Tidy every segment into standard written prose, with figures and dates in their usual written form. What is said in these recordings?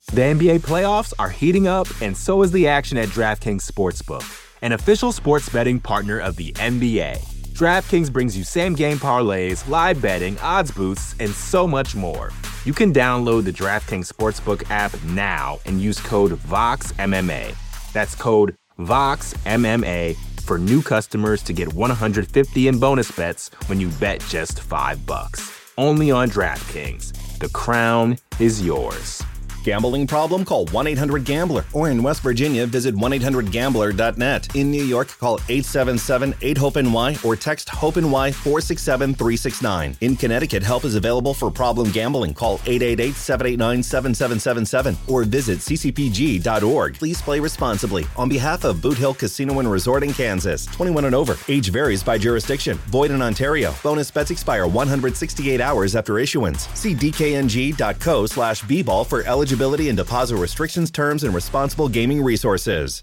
The NBA playoffs are heating up, and so is the action at DraftKings Sportsbook, an official sports betting partner of the NBA. DraftKings brings you same-game parlays, live betting, odds boosts, and so much more. You can download the DraftKings Sportsbook app now and use code VOXMMA. That's code VOXMMA for new customers to get $150 in bonus bets when you bet just $5. Only on DraftKings. The crown is yours. Gambling problem? Call 1-800-GAMBLER. Or in West Virginia, visit 1-800-GAMBLER.net. In New York, call 877-8-HOPE-NY or text HOPE-NY 467-369. In Connecticut, help is available for problem gambling. Call 888-789-7777 or visit ccpg.org. Please play responsibly. On behalf of Boot Hill Casino and Resort in Kansas, 21 and over. Age varies by jurisdiction. Void in Ontario. Bonus bets expire 168 hours after issuance. See dkng.co/bball for eligibility and deposit restrictions, terms, and responsible gaming resources.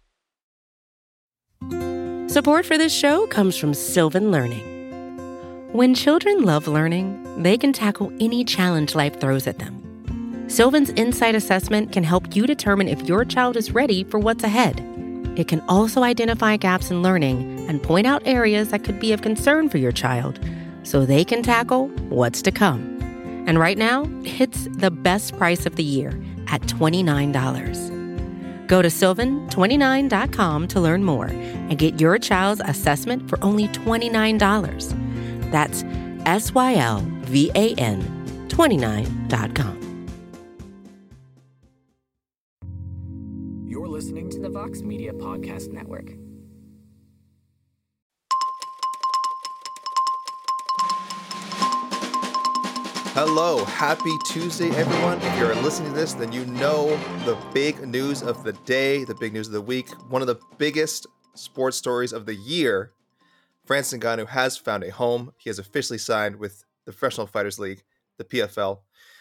Support for this show comes from Sylvan Learning. When children love learning, they can tackle any challenge life throws at them. Sylvan's Insight Assessment can help you determine if your child is ready for what's ahead. It can also identify gaps in learning and point out areas that could be of concern for your child so they can tackle what's to come. And right now, it's the best price of the year at $29. Go to sylvan29.com to learn more and get your child's assessment for only $29. That's SYLVAN 29.com. You're listening to the Vox Media Podcast Network. Hello, happy Tuesday, everyone. If you're listening to this, then you know the big news of the day, the big news of the week, one of the biggest sports stories of the year. Francis Ngannou has found a home. He has officially signed with the Professional Fighters League, the PFL.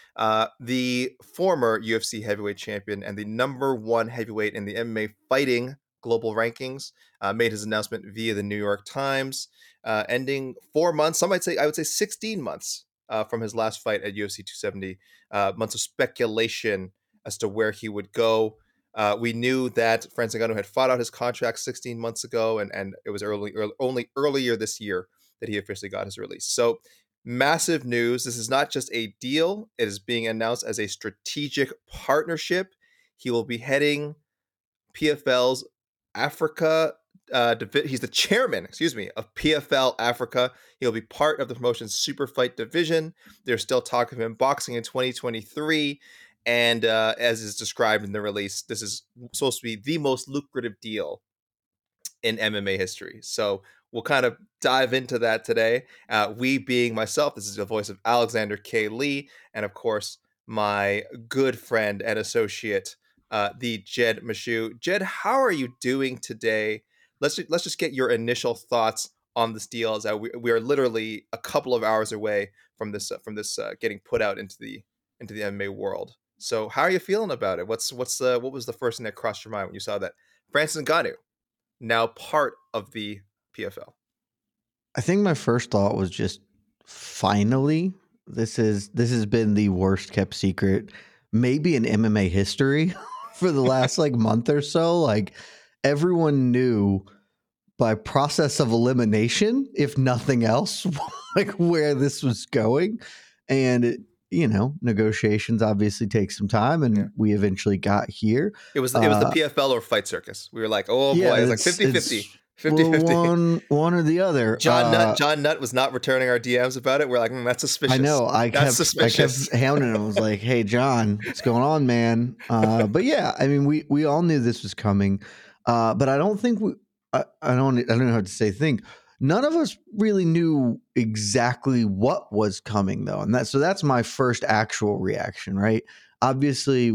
The former UFC heavyweight champion and the number one heavyweight in the MMA fighting global rankings made his announcement via the New York Times, ending 4 months, I would say 16 months from his last fight at UFC 270, months of speculation as to where he would go. We knew that Francis Ngannou had fought out his contract 16 months ago, and it was only earlier this year that he officially got his release. So massive news. This is not just a deal. It is being announced as a strategic partnership. He will be heading PFL's Africa. He's the chairman, of PFL Africa. He'll be part of the promotion's super fight division. There's still talk of him boxing in 2023. And as is described in the release, this is supposed to be the most lucrative deal in MMA history. So we'll kind of dive into that today. We being myself, this is the voice of Alexander K. Lee, and of course, my good friend and associate, the Jed Meshew. Jed, how are you doing today? Let's just get your initial thoughts on this deal, as we are literally a couple of hours away from this getting put out into the MMA world. So how are you feeling about it? What was the first thing that crossed your mind when you saw that Francis Ngannou now part of the PFL? I think my first thought was just finally, this has been the worst kept secret maybe in MMA history for the last month or so. Everyone knew by process of elimination, if nothing else, where this was going. And negotiations obviously take some time, and we eventually got here. It was the PFL or Fight Circus. We were like, oh boy, it's like 50-50. 50-50. One or the other. John Nutt was not returning our DMs about it. We're like, that's suspicious. I know. I kept hounding him. I was like, hey, John, what's going on, man? But yeah, I mean, we all knew this was coming. But I don't think I don't know how to say think. None of us really knew exactly what was coming, though. And that's my first actual reaction, right? Obviously,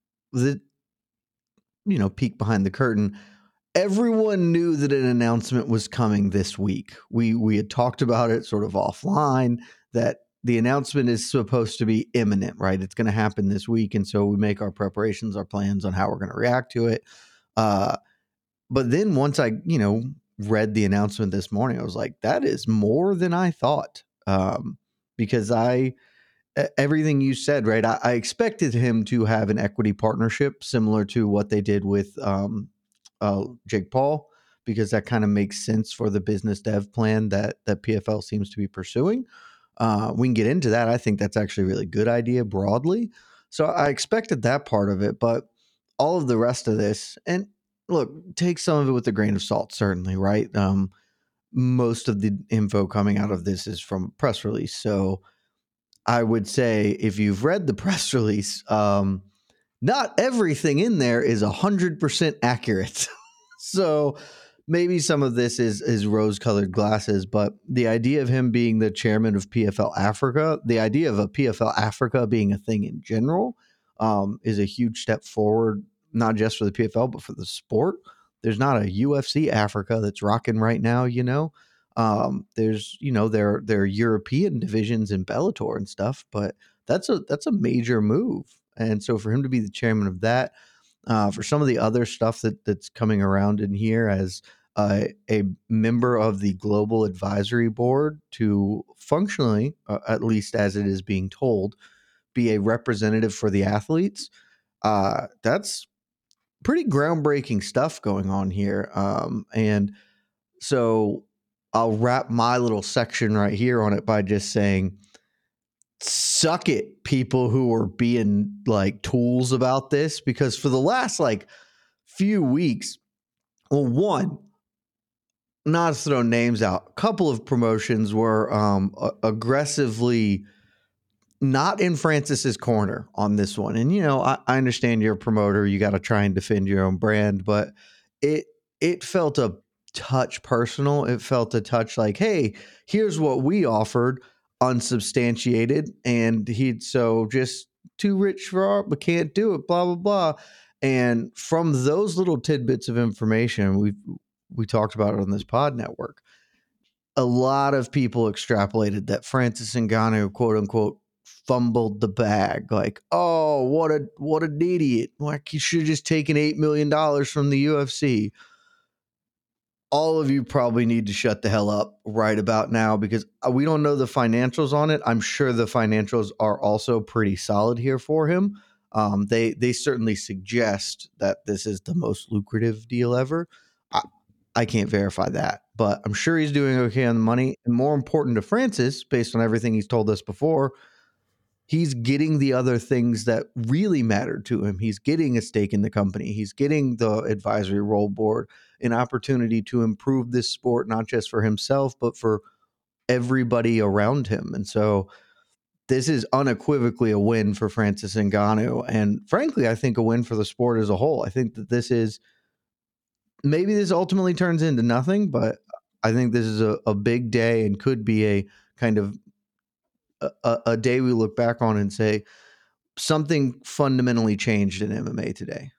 peek behind the curtain. Everyone knew that an announcement was coming this week. We had talked about it sort of offline, that the announcement is supposed to be imminent, right? It's going to happen this week. And so we make our preparations, our plans on how we're going to react to it. But then once I, read the announcement this morning, I was like, that is more than I thought. Because everything you said, right? I expected him to have an equity partnership similar to what they did with Jake Paul, because that kind of makes sense for the business dev plan that PFL seems to be pursuing. We can get into that. I think that's actually a really good idea broadly. So I expected that part of it, but all of the rest of this, and look, take some of it with a grain of salt, certainly, right? Most of the info coming out of this is from a press release. So I would say if you've read the press release, not everything in there is 100% accurate. So maybe some of this is rose-colored glasses, but the idea of him being the chairman of PFL Africa, the idea of a PFL Africa being a thing in general, is a huge step forward, not just for the PFL, but for the sport. There's not a UFC Africa that's rocking right now, you know. There's, you know, there are European divisions in Bellator and stuff, but that's a major move. And so for him to be the chairman of that, for some of the other stuff that's coming around in here as a member of the global advisory board to functionally, at least as it is being told, be a representative for the athletes. That's pretty groundbreaking stuff going on here. And so I'll wrap my little section right here on it by just saying, suck it, people who are being like tools about this, because for the last like few weeks, well, one, not to throw names out, a couple of promotions were aggressively not in Francis's corner on this one. And, you know, I understand you're a promoter, you got to try and defend your own brand, but it felt a touch personal. It felt a touch like, hey, here's what we offered, unsubstantiated, and he'd so just too rich for art, but can't do it, blah, blah, blah. And from those little tidbits of information, we talked about it on this pod network, a lot of people extrapolated that Francis Ngannou, quote unquote, fumbled the bag. Like, oh, what an idiot. Like, he should have just taken $8 million from the UFC. All of you probably need to shut the hell up right about now, because we don't know the financials on it. I'm sure the financials are also pretty solid here for him. They certainly suggest that this is the most lucrative deal ever. I can't verify that, but I'm sure he's doing okay on the money. And more important to Francis, based on everything he's told us before, he's getting the other things that really mattered to him. He's getting a stake in the company. He's getting the advisory role board, an opportunity to improve this sport, not just for himself, but for everybody around him. And so this is unequivocally a win for Francis Ngannou. And frankly, I think a win for the sport as a whole. I think that this is, maybe this ultimately turns into nothing, but I think this is a big day and could be a kind of a day we look back on and say something fundamentally changed in MMA today.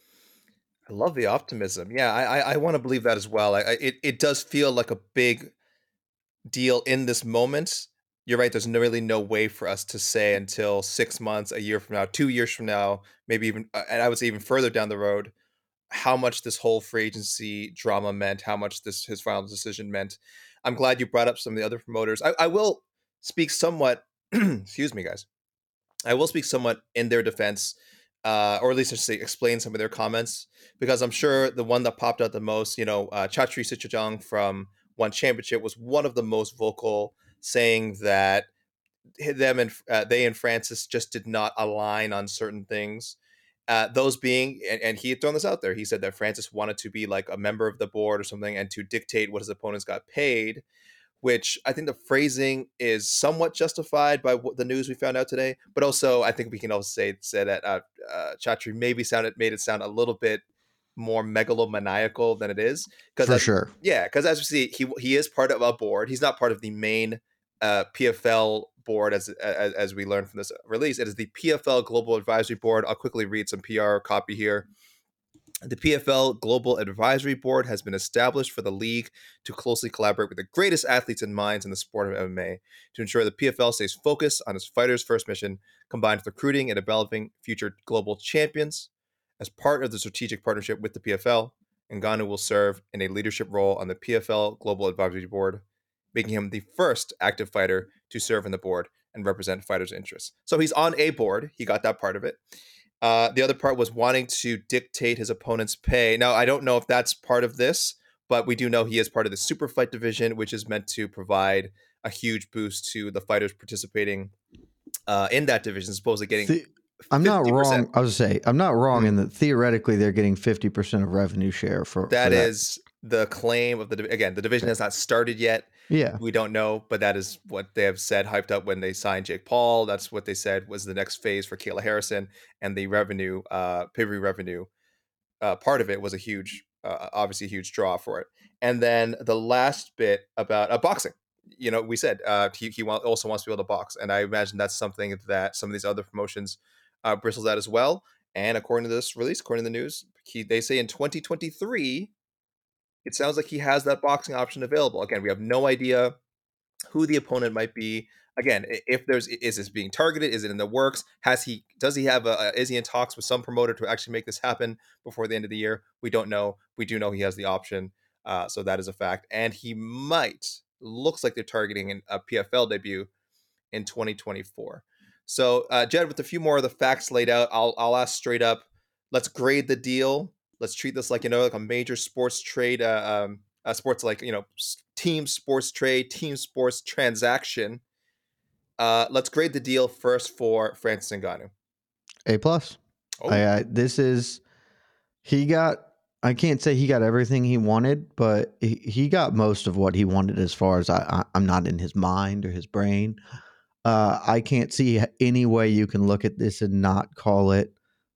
I love the optimism. Yeah, I want to believe that as well. It does feel like a big deal in this moment. You're right. There's really no way for us to say until 6 months, a year from now, 2 years from now, maybe even, and I would say even further down the road, how much this whole free agency drama meant, how much his final decision meant. I'm glad you brought up some of the other promoters. I will speak somewhat, excuse me, guys. I will speak somewhat in their defense, or at least I should say explain some of their comments, because I'm sure the one that popped out the most, Chatri Sityodtong from One Championship was one of the most vocal, saying that they and Francis just did not align on certain things. Those being, and he had thrown this out there, he said that Francis wanted to be like a member of the board or something and to dictate what his opponents got paid, which I think the phrasing is somewhat justified by the news we found out today. But also, I think we can also say that Chatri maybe made it sound a little bit more megalomaniacal than it is. For sure. Yeah, because as we see, he is part of a board. He's not part of the main PFL board, as we learned from this release. It is the PFL Global Advisory Board. I'll quickly read some PR copy here. The PFL Global Advisory Board has been established for the league to closely collaborate with the greatest athletes and minds in the sport of MMA to ensure the PFL stays focused on its fighters' first mission, combined with recruiting and developing future global champions. As part of the strategic partnership with the PFL, Ngannou will serve in a leadership role on the PFL Global Advisory Board, making him the first active fighter to serve on the board and represent fighters' interests. So he's on a board. He got that part of it. The other part was wanting to dictate his opponent's pay. Now, I don't know if that's part of this, but we do know he is part of the super fight division, which is meant to provide a huge boost to the fighters participating in that division, supposedly getting. I'm not 50%. wrong. I was say I'm not wrong in that theoretically they're getting 50% of revenue share for That for that. is the claim of the again. The division has not started yet. Yeah. We don't know, but that is what they have said, hyped up when they signed Jake Paul. That's what they said was the next phase for Kayla Harrison, and the revenue, pay-per-view revenue, part of it was a huge, obviously a huge draw for it. And then the last bit about boxing. You know, we said he also wants to be able to box, and I imagine that's something that some of these other promotions bristles at as well. And according to this release, according to the news, they say in 2023, it sounds like he has that boxing option available. Again, we have no idea who the opponent might be. Again, if is this being targeted? Is it in the works? Is he in talks with some promoter to actually make this happen before the end of the year? We don't know. We do know he has the option. So that is a fact. And he looks like they're targeting a PFL debut in 2024. So, Jed, with a few more of the facts laid out, I'll ask straight up, let's grade the deal. Let's treat this like a major sports trade, sports team sports trade, team sports transaction. Let's grade the deal first for Francis Ngannou. A plus. Oh. He got. I can't say he got everything he wanted, but he got most of what he wanted as far as I'm not in his mind or his brain. I can't see any way you can look at this and not call it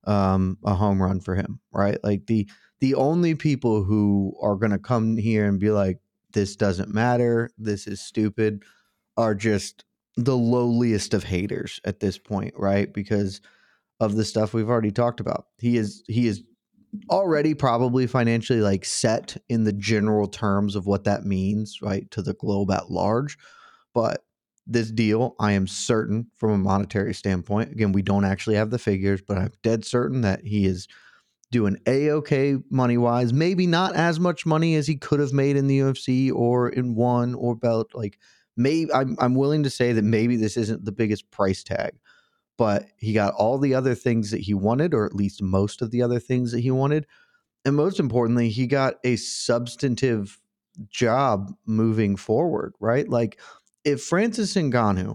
a home run for him, right? Like the only people who are going to come here and be like, this doesn't matter, this is stupid, are just the lowliest of haters at this point, right? Because of the stuff we've already talked about. He is already probably financially like set in the general terms of what that means, right, to the globe at large. But this deal, I am certain from a monetary standpoint, again, we don't actually have the figures, but I'm dead certain that he is doing a-okay money-wise, maybe not as much money as he could have made in the UFC or in one or belt. Like, maybe I'm willing to say that maybe this isn't the biggest price tag, but he got all the other things that he wanted, or at least most of the other things that he wanted. And most importantly, he got a substantive job moving forward, right? Like, if Francis Ngannou,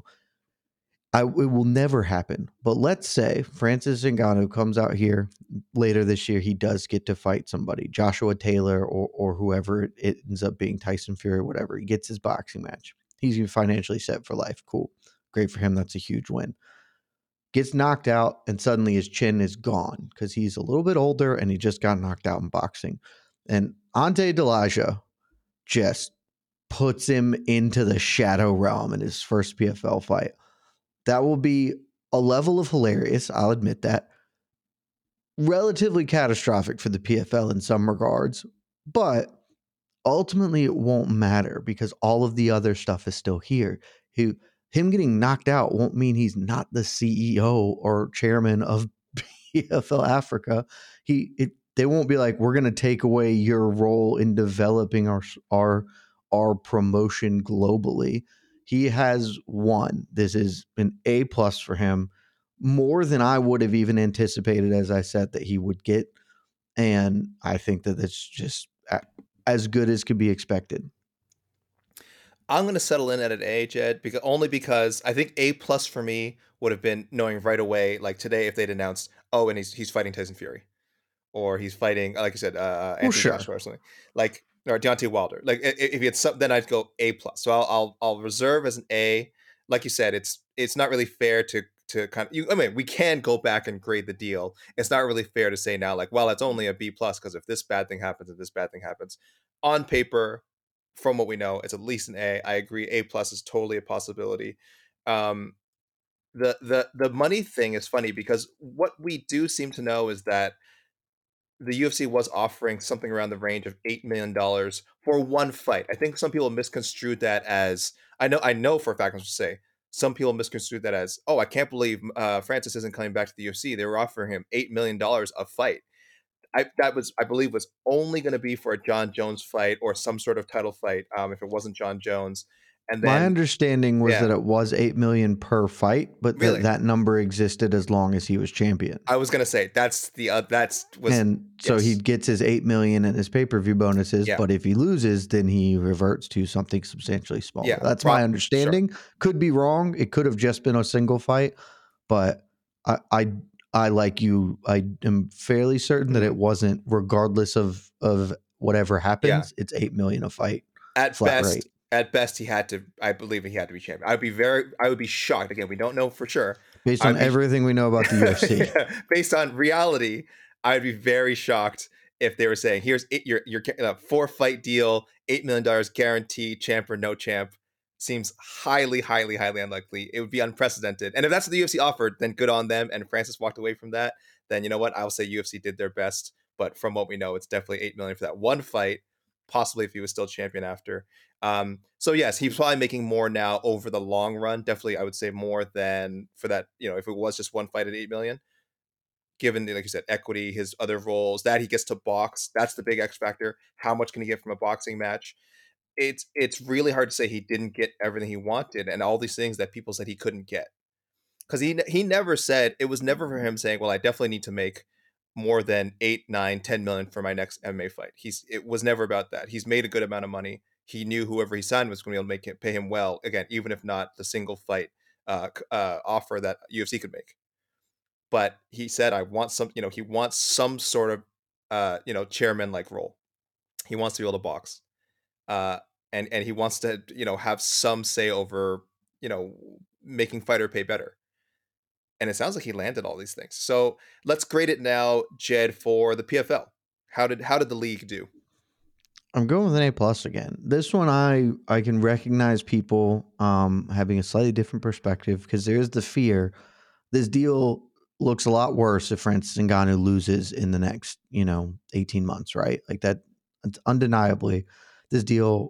it will never happen, but let's say Francis Ngannou comes out here later this year, he does get to fight somebody, Joshua Taylor or whoever it ends up being, Tyson Fury, whatever. He gets his boxing match. He's financially set for life. Cool. Great for him. That's a huge win. Gets knocked out, and suddenly his chin is gone because he's a little bit older and he just got knocked out in boxing. And Ante Delija just puts him into the shadow realm in his first PFL fight. That will be a level of hilarious, I'll admit that. Relatively catastrophic for the PFL in some regards, but ultimately it won't matter because all of the other stuff is still here. Him getting knocked out won't mean he's not the CEO or chairman of PFL Africa. They won't be like, we're going to take away your role in developing our promotion globally. He has won. This is an A plus for him, more than I would have even anticipated, as I said, that he would get. And I think that it's just as good as could be expected. I'm going to settle in at an A, Jed, because I think A plus for me would have been knowing right away, like today, if they'd announced, oh, and he's fighting Tyson Fury, or he's fighting, like you said, Anthony Joshua or something, like, or Deontay Wilder. Like, if he had something, then I'd go A plus. So I'll reserve as an A. Like you said, it's not really fair to kind of, we can go back and grade the deal. It's not really fair to say now, like, well, it's only a B plus because if this bad thing happens and this bad thing happens. On paper, from what we know, it's at least an A. I agree. A plus is totally a possibility. The money thing is funny because what we do seem to know is that the UFC was offering something around the range of $8 million for one fight. I think some people misconstrued that as, I know for a fact, I should say, some people misconstrued that as, oh, I can't believe Francis isn't coming back to the UFC. They were offering him $8 million a fight. I believe was only going to be for a John Jones fight or some sort of title fight if it wasn't John Jones. And My then understanding was yeah, that it was 8 million per fight, but really, that number existed as long as he was champion. I was gonna say that's And so he yes, gets his 8 million and his pay-per-view bonuses, yeah, but if he loses, then he reverts to something substantially smaller. yeah, That's my sure, understanding. Could be wrong. It could have just been a single fight, but I I, I like you, I am fairly certain that hmm it wasn't, regardless of whatever yeah. happens, it's 8 million a fight flat rate. At best, he had to. I believe he had to be champion. I would be shocked. Again, we don't know for sure. Based on I'd be everything we know about the UFC. yeah, based on reality. I'd be very shocked if they were saying, "Here's your 4-fight deal, $8 million guaranteed, champ or no champ." Seems highly, highly, highly unlikely. It would be unprecedented. And if that's what the UFC offered, then good on them. And Francis walked away from that. Then you know what? I'll say UFC did their best. But from what we know, it's definitely 8 million for that one fight. Possibly if he was still champion after. So yes, he's probably making more now over the long run. Definitely, I would say more than for that. If it was just one fight at 8 million, given like you said, equity, his other roles, that he gets to box, that's the big X factor. How much can he get from a boxing match? It's really hard to say he didn't get everything he wanted and all these things that people said he couldn't get because he never said it was never for him saying, well, I definitely need to make more than 8, 9, 10 million for my next MMA fight. It was never about that. He's made a good amount of money. He knew whoever he signed was going to be able to pay him well, again, even if not the single fight offer that UFC could make. But he said, I want some, he wants some sort of chairman like role. He wants to be able to box, uh and he wants to have some say over you know making fighter pay better. And it sounds like he landed all these things. So let's grade it now, Jed, for the PFL. How did the league do? I'm going with an A+ again. This one I can recognize people having a slightly different perspective because there's the fear this deal looks a lot worse if Francis Ngannou loses in the next, 18 months, right? Like that, it's undeniably this deal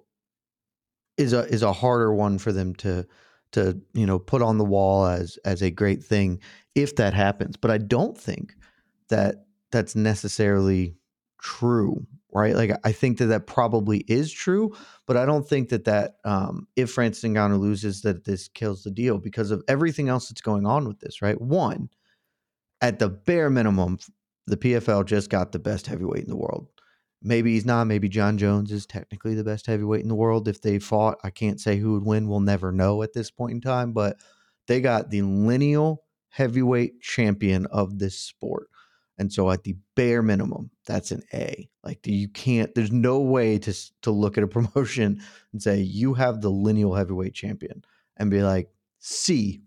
is a harder one for them to put on the wall as a great thing if that happens. But I don't think that that's necessarily true, right? Like I think that probably is true, but I don't think that if Francis Ngannou loses that this kills the deal because of everything else that's going on with this, right? One, at the bare minimum, the PFL just got the best heavyweight in the world. Maybe he's not. Maybe John Jones is technically the best heavyweight in the world. If they fought, I can't say who would win. We'll never know at this point in time. But they got the lineal heavyweight champion of this sport. And so at the bare minimum, that's an A. Like you can't, there's no way to look at a promotion and say, you have the lineal heavyweight champion and be like, C.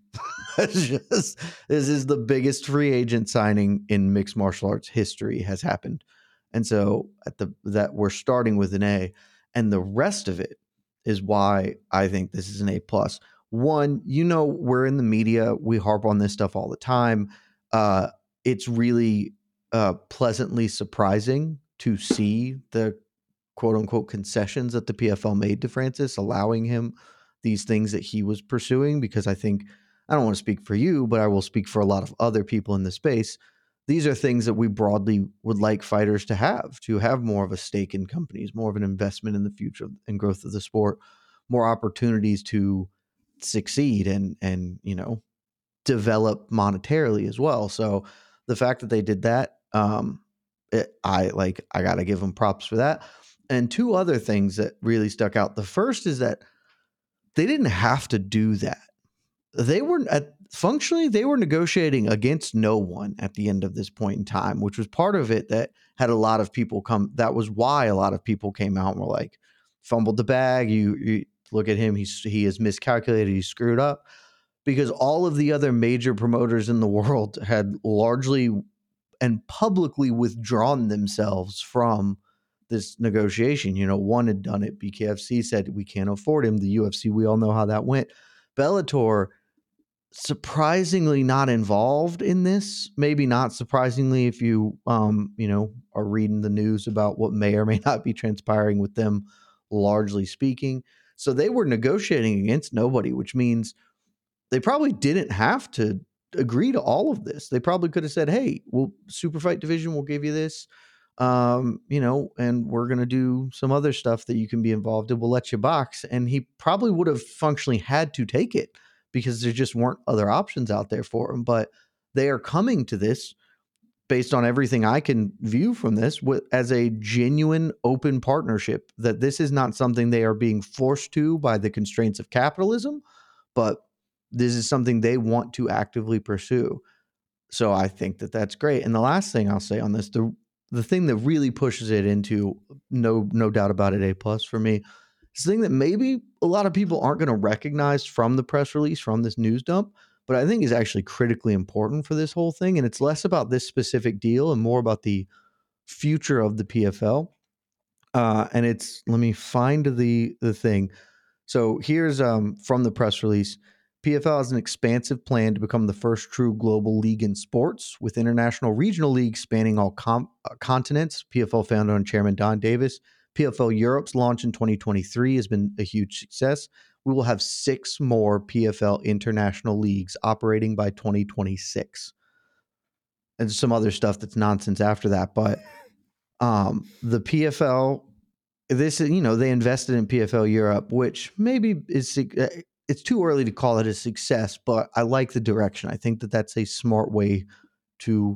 This is the biggest free agent signing in mixed martial arts history has happened. And so that we're starting with an A, and the rest of it is why I think this is an A+. One, we're in the media, we harp on this stuff all the time. It's really pleasantly surprising to see the quote unquote concessions that the PFL made to Francis, allowing him these things that he was pursuing, because I think, I don't want to speak for you, but I will speak for a lot of other people in the space. These are things that we broadly would like fighters to have more of a stake in companies, more of an investment in the future and growth of the sport, more opportunities to succeed and develop monetarily as well. So the fact that they did that, I got to give them props for that. And two other things that really stuck out. The first is that they didn't have to do that. They were functionally they were negotiating against no one at the end of this point in time, which was part of it that had a lot of people come. That was why a lot of people came out and were like, fumbled the bag. You look at him. He is miscalculated. He's screwed up, because all of the other major promoters in the world had largely and publicly withdrawn themselves from this negotiation. One had done it. BKFC said we can't afford him. The UFC, we all know how that went. Bellator, surprisingly not involved in this. Maybe not surprisingly if you are reading the news about what may or may not be transpiring with them, largely speaking. So they were negotiating against nobody, which means they probably didn't have to agree to all of this. They probably could have said, hey, super fight division, we'll give you this. and we're going to do some other stuff that you can be involved in. We'll let you box. And he probably would have functionally had to take it because there just weren't other options out there for him. But they are coming to this based on everything I can view from this as a genuine open partnership, that this is not something they are being forced to by the constraints of capitalism, but this is something they want to actively pursue. So I think that that's great. And the last thing I'll say on this, the thing that really pushes it into no doubt about it, A+ for me, is the thing that maybe a lot of people aren't going to recognize from the press release, from this news dump, but I think is actually critically important for this whole thing. And it's less about this specific deal and more about the future of the PFL. And it's, let me find the thing. So here's from the press release. PFL has an expansive plan to become the first true global league in sports, with international regional leagues spanning all continents. PFL founder and chairman Don Davis. PFL Europe's launch in 2023 has been a huge success. We will have 6 more PFL international leagues operating by 2026. And some other stuff that's nonsense after that. But the PFL, this is, they invested in PFL Europe, which maybe is... it's too early to call it a success, but I like the direction. I think that that's a smart way to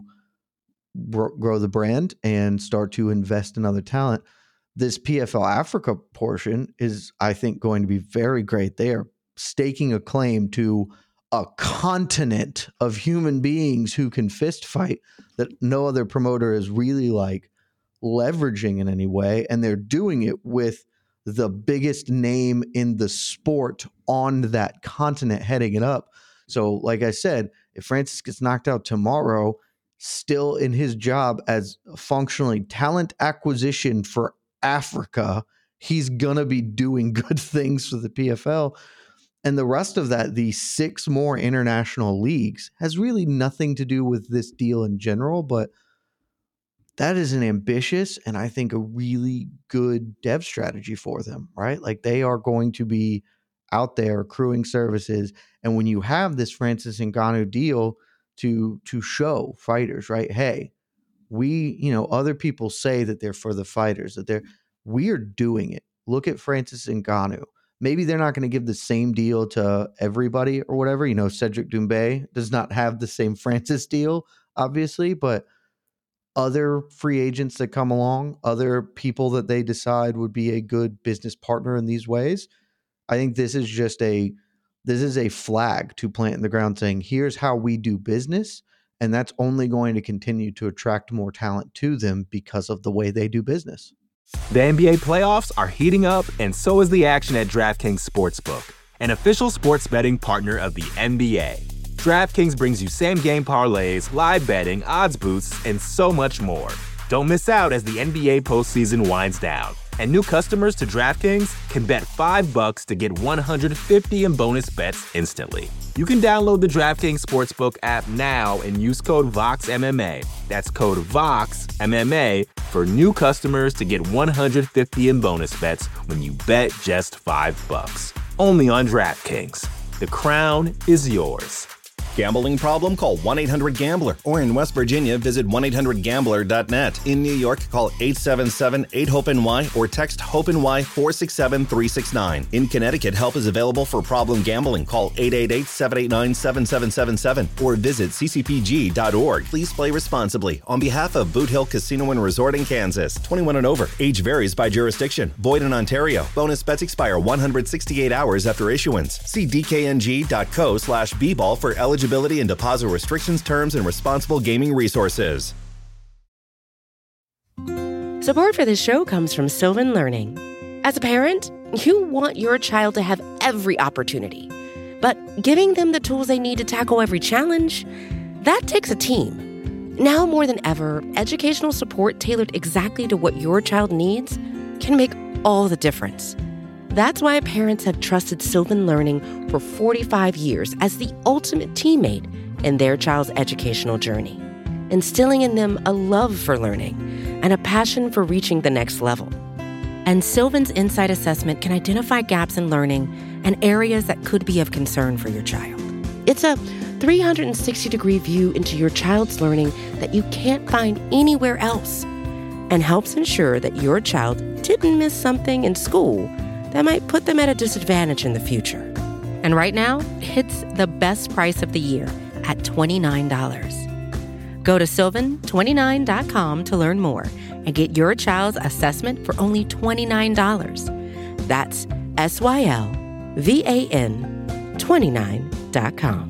grow the brand and start to invest in other talent. This PFL Africa portion is, I think, going to be very great. They are staking a claim to a continent of human beings who can fist fight that no other promoter is really leveraging in any way. And they're doing it with the biggest name in the sport on that continent heading it up. So like I said, if Francis gets knocked out tomorrow, still in his job as functionally talent acquisition for Africa, he's going to be doing good things for the PFL. And the rest of that, the 6 more international leagues, has really nothing to do with this deal in general, but that is an ambitious and I think a really good dev strategy for them, right? They are going to be out there accruing services. And when you have this Francis Ngannou deal to show fighters, right? Hey, we, other people say that they're for the fighters, that we're doing it. Look at Francis Ngannou. Maybe they're not going to give the same deal to everybody or whatever. Cedric Doumbé does not have the same Francis deal, obviously, but other free agents that come along, other people that they decide would be a good business partner in these ways. I think this is just a flag to plant in the ground saying, here's how we do business. And that's only going to continue to attract more talent to them because of the way they do business. The NBA playoffs are heating up, and so is the action at DraftKings Sportsbook, an official sports betting partner of the NBA. DraftKings brings you same-game parlays, live betting, odds boosts, and so much more. Don't miss out as the NBA postseason winds down. And new customers to DraftKings can bet $5 to get $150 in bonus bets instantly. You can download the DraftKings Sportsbook app now and use code VOXMMA. That's code VOXMMA for new customers to get $150 in bonus bets when you bet just $5. Only on DraftKings. The crown is yours. Gambling problem? Call 1-800-GAMBLER. Or in West Virginia, visit 1-800-GAMBLER.net. In New York, call 877-8-HOPE-NY or text HOPE-NY 467-369. In Connecticut, help is available for problem gambling. Call 888-789-7777 or visit ccpg.org. Please play responsibly. On behalf of Boot Hill Casino and Resort in Kansas, 21 and over. Age varies by jurisdiction. Void in Ontario. Bonus bets expire 168 hours after issuance. See dkng.co/bball for eligibility and deposit restrictions, terms, and responsible gaming resources. Support for this show comes from Sylvan Learning. As a parent, you want your child to have every opportunity, but giving them the tools they need to tackle every challenge, that takes a team. Now more than ever, educational support tailored exactly to what your child needs can make all the difference. That's why parents have trusted Sylvan Learning for 45 years as the ultimate teammate in their child's educational journey, instilling in them a love for learning and a passion for reaching the next level. And Sylvan's Insight Assessment can identify gaps in learning and areas that could be of concern for your child. It's a 360-degree view into your child's learning that you can't find anywhere else. and helps ensure that your child didn't miss something in school that might put them at a disadvantage in the future. And right now, it's the best price of the year at $29. Go to sylvan29.com to learn more and get your child's assessment for only $29. That's SYLVAN 29.com.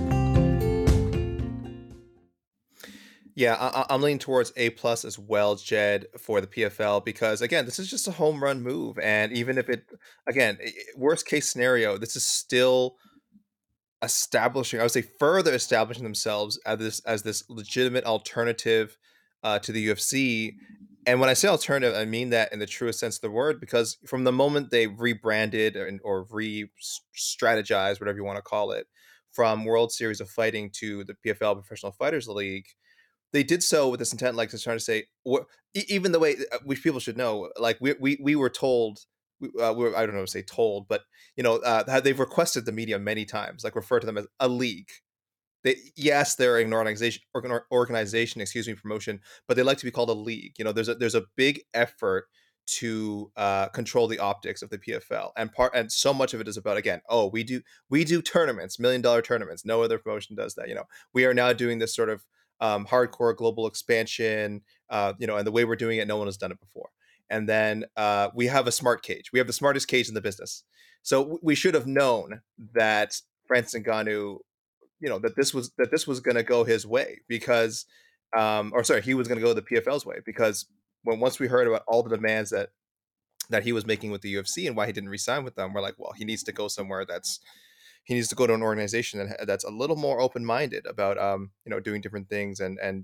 Yeah, I'm leaning towards A plus as well, Jed, for the PFL because again, this is just a home run move, and even if it, again, worst case scenario, this is still establishing, I would say, further establishing themselves as this legitimate alternative to the UFC. And when I say alternative, I mean that in the truest sense of the word, because from the moment they rebranded or re-strategized, whatever you want to call it, from World Series of Fighting to the PFL Professional Fighters League, they did so with this intent, like to trying to say, even the way which people should know, like we were told, I don't know, say told, but they've requested the media many times, like refer to them as a league. Yes, they're an organization, excuse me, promotion, but they like to be called a league. There's a big effort to control the optics of the PFL, and so much of it is about, again, we do tournaments, $1 million tournaments. No other promotion does that. We are now doing this sort of hardcore global expansion, and the way we're doing it, no one has done it before. And then we have a smart cage. We have the smartest cage in the business. So we should have known that Francis Ngannou, that this was going to go his way because, he was going to go the PFL's way, because once we heard about all the demands that he was making with the UFC and why he didn't re-sign with them, we're like, well, he needs to go somewhere he needs to go to an organization that's a little more open-minded about, doing different things and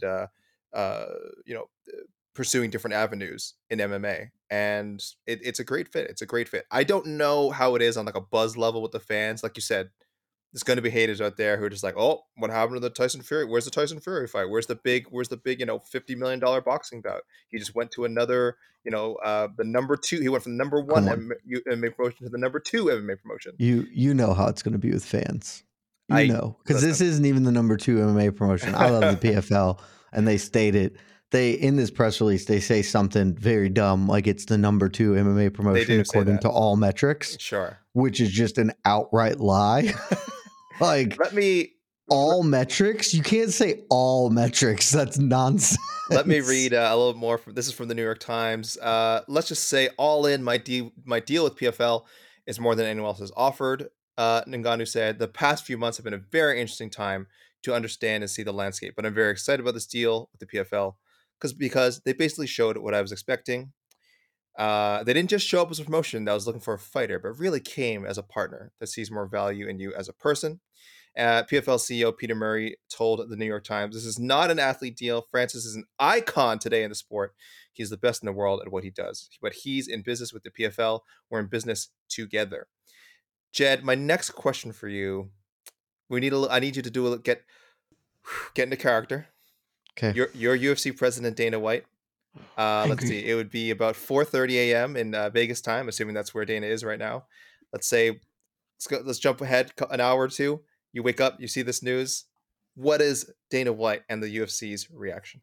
pursuing different avenues in MMA. And it's a great fit. It's a great fit. I don't know how it is on like a buzz level with the fans. Like you said, there's going to be haters out there who are just like, oh, what happened to the Tyson Fury? Where's the Tyson Fury fight? Where's the big, $50 million boxing bout? He just went to another, the number two. He went from the number one MMA promotion to the number two MMA promotion. You know how it's going to be with fans. Because this isn't even the number two MMA promotion. I love the PFL, and they stated in this press release, they say something very dumb, like it's the number two MMA promotion according to all metrics. Sure. Which is just an outright lie. Like, all metrics? You can't say all metrics. That's nonsense. Let me read a little more. This is from the New York Times. Let's just say, all in, my deal with PFL is more than anyone else has offered. Ngannou said, the past few months have been a very interesting time to understand and see the landscape, but I'm very excited about this deal with the PFL because they basically showed what I was expecting. They didn't just show up as a promotion that was looking for a fighter, but really came as a partner that sees more value in you as a person. PFL CEO Peter Murray told the New York Times, this is not an athlete deal. Francis is an icon today in the sport. He's the best in the world at what he does. But he's in business with the PFL. We're in business together. Jed, my next question for you, I need you to get into character. Okay. Your UFC president, Dana White. Let's see. It would be about 4:30 a.m. in Vegas time, assuming that's where Dana is right now. Let's say, let's jump ahead an hour or two. You wake up, you see this news. What is Dana White and the UFC's reaction?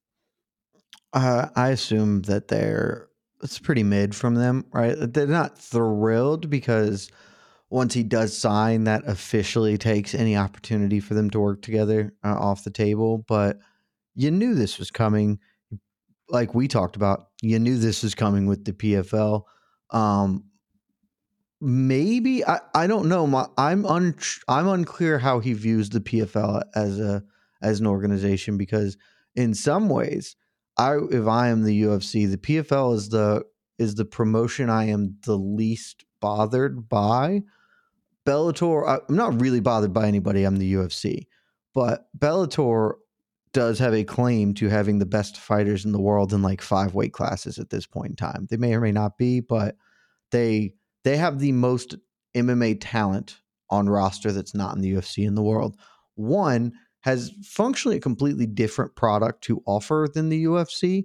I assume that it's pretty mid from them, right? They're not thrilled because once he does sign, that officially takes any opportunity for them to work together off the table. But you knew this was coming. Like we talked about, you knew this was coming with the PFL. Maybe I don't know. I'm unclear how he views the PFL as an organization, because in some ways, if I am the UFC, the PFL is the promotion I am the least bothered by. Bellator, I'm not really bothered by anybody. I'm the UFC, but Bellator does have a claim to having the best fighters in the world in like 5 weight classes at this point in time. They may or may not be, but they have the most MMA talent on roster that's not in the UFC in the world. One has functionally a completely different product to offer than the UFC,